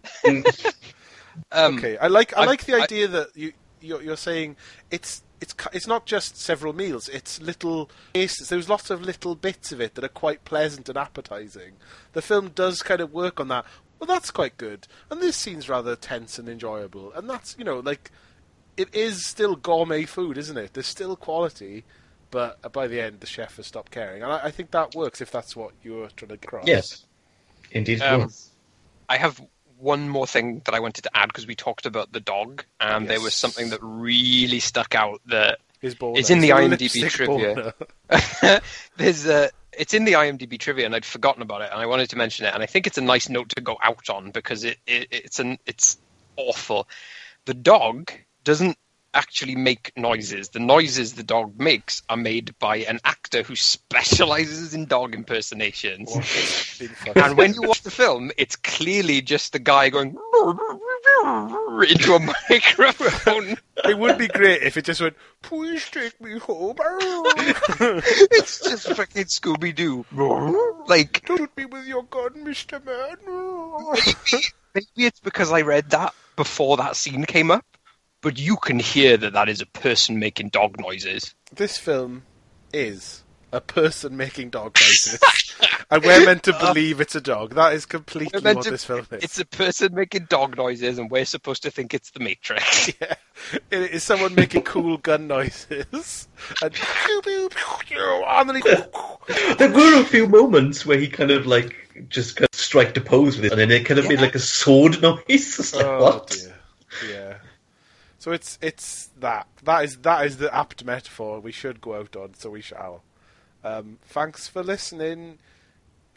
Okay, I like the idea that you're saying it's not just several meals, it's little tastes. There's lots of little bits of it that are quite pleasant and appetizing. The film does kind of work on that. Well, that's quite good, and this scene's rather tense and enjoyable, and that's like it is still gourmet food, isn't it? There's still quality, but by the end the chef has stopped caring, and I think that works if that's what you're trying to get across. Yes, indeed. It was. I have one more thing that I wanted to add because we talked about the dog, and there was something that really stuck out that His boner. is in the His IMDb lipstick trivia. boner. It's in the IMDb trivia, and I'd forgotten about it, and I wanted to mention it, and I think it's a nice note to go out on because it's awful. The dog doesn't actually make noises. The noises the dog makes are made by an actor who specializes in dog impersonations. And when you watch the film, it's clearly just the guy going into a microphone. It would be great if it just went, please take me home. It's just fucking Scooby-Doo. Like, Don't hit me with your gun, Mr. Man. maybe it's because I read that before that scene came up, but you can hear that is a person making dog noises. This film is a person making dog noises. And we're meant to believe it's a dog. That is completely what this film is. It's a person making dog noises, and we're supposed to think it's the Matrix. Yeah. It is someone making cool gun noises. And and then he... There were a few moments where he kind of just kind of striked a pose with it, and then it kind of made like a sword noise. It's like, what? Dear. Yeah. So it's that. That is the apt metaphor we should go out on, so we shall. Thanks for listening.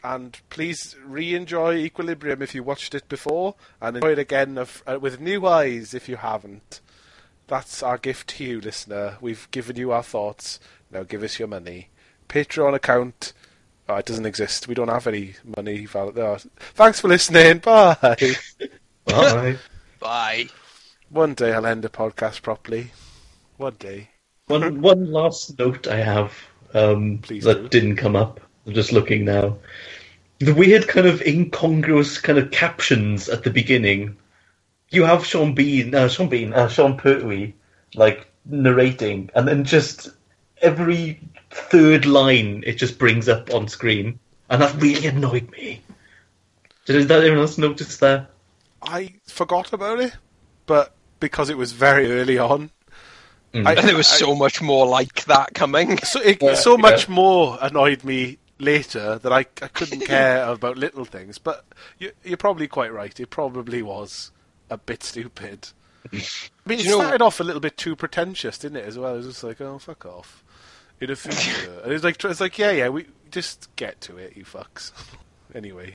and please re-enjoy Equilibrium if you watched it before, and enjoy it again with new eyes if you haven't. That's our gift to you, listener. We've given you our thoughts. Now give us your money. Patreon account. Oh, it doesn't exist. We don't have any money. Thanks for listening. Bye. Bye. Bye. One day I'll end a podcast properly. One day. One last note I have Please that do. didn't come up. I'm just looking now. The weird kind of incongruous kind of captions at the beginning. You have Sean Pertwee, like, narrating, and then just every third line it just brings up on screen. And that really annoyed me. Did anyone else notice that? I forgot about it, but because it was very early on. Mm. And there was so much more like that coming. So much more annoyed me later that I couldn't care about little things. But you're probably quite right. It probably was a bit stupid. I mean, it started off a little bit too pretentious, didn't it, as well? It was just like, oh, fuck off. In a future. And it's like, yeah, we just get to it, you fucks. Anyway.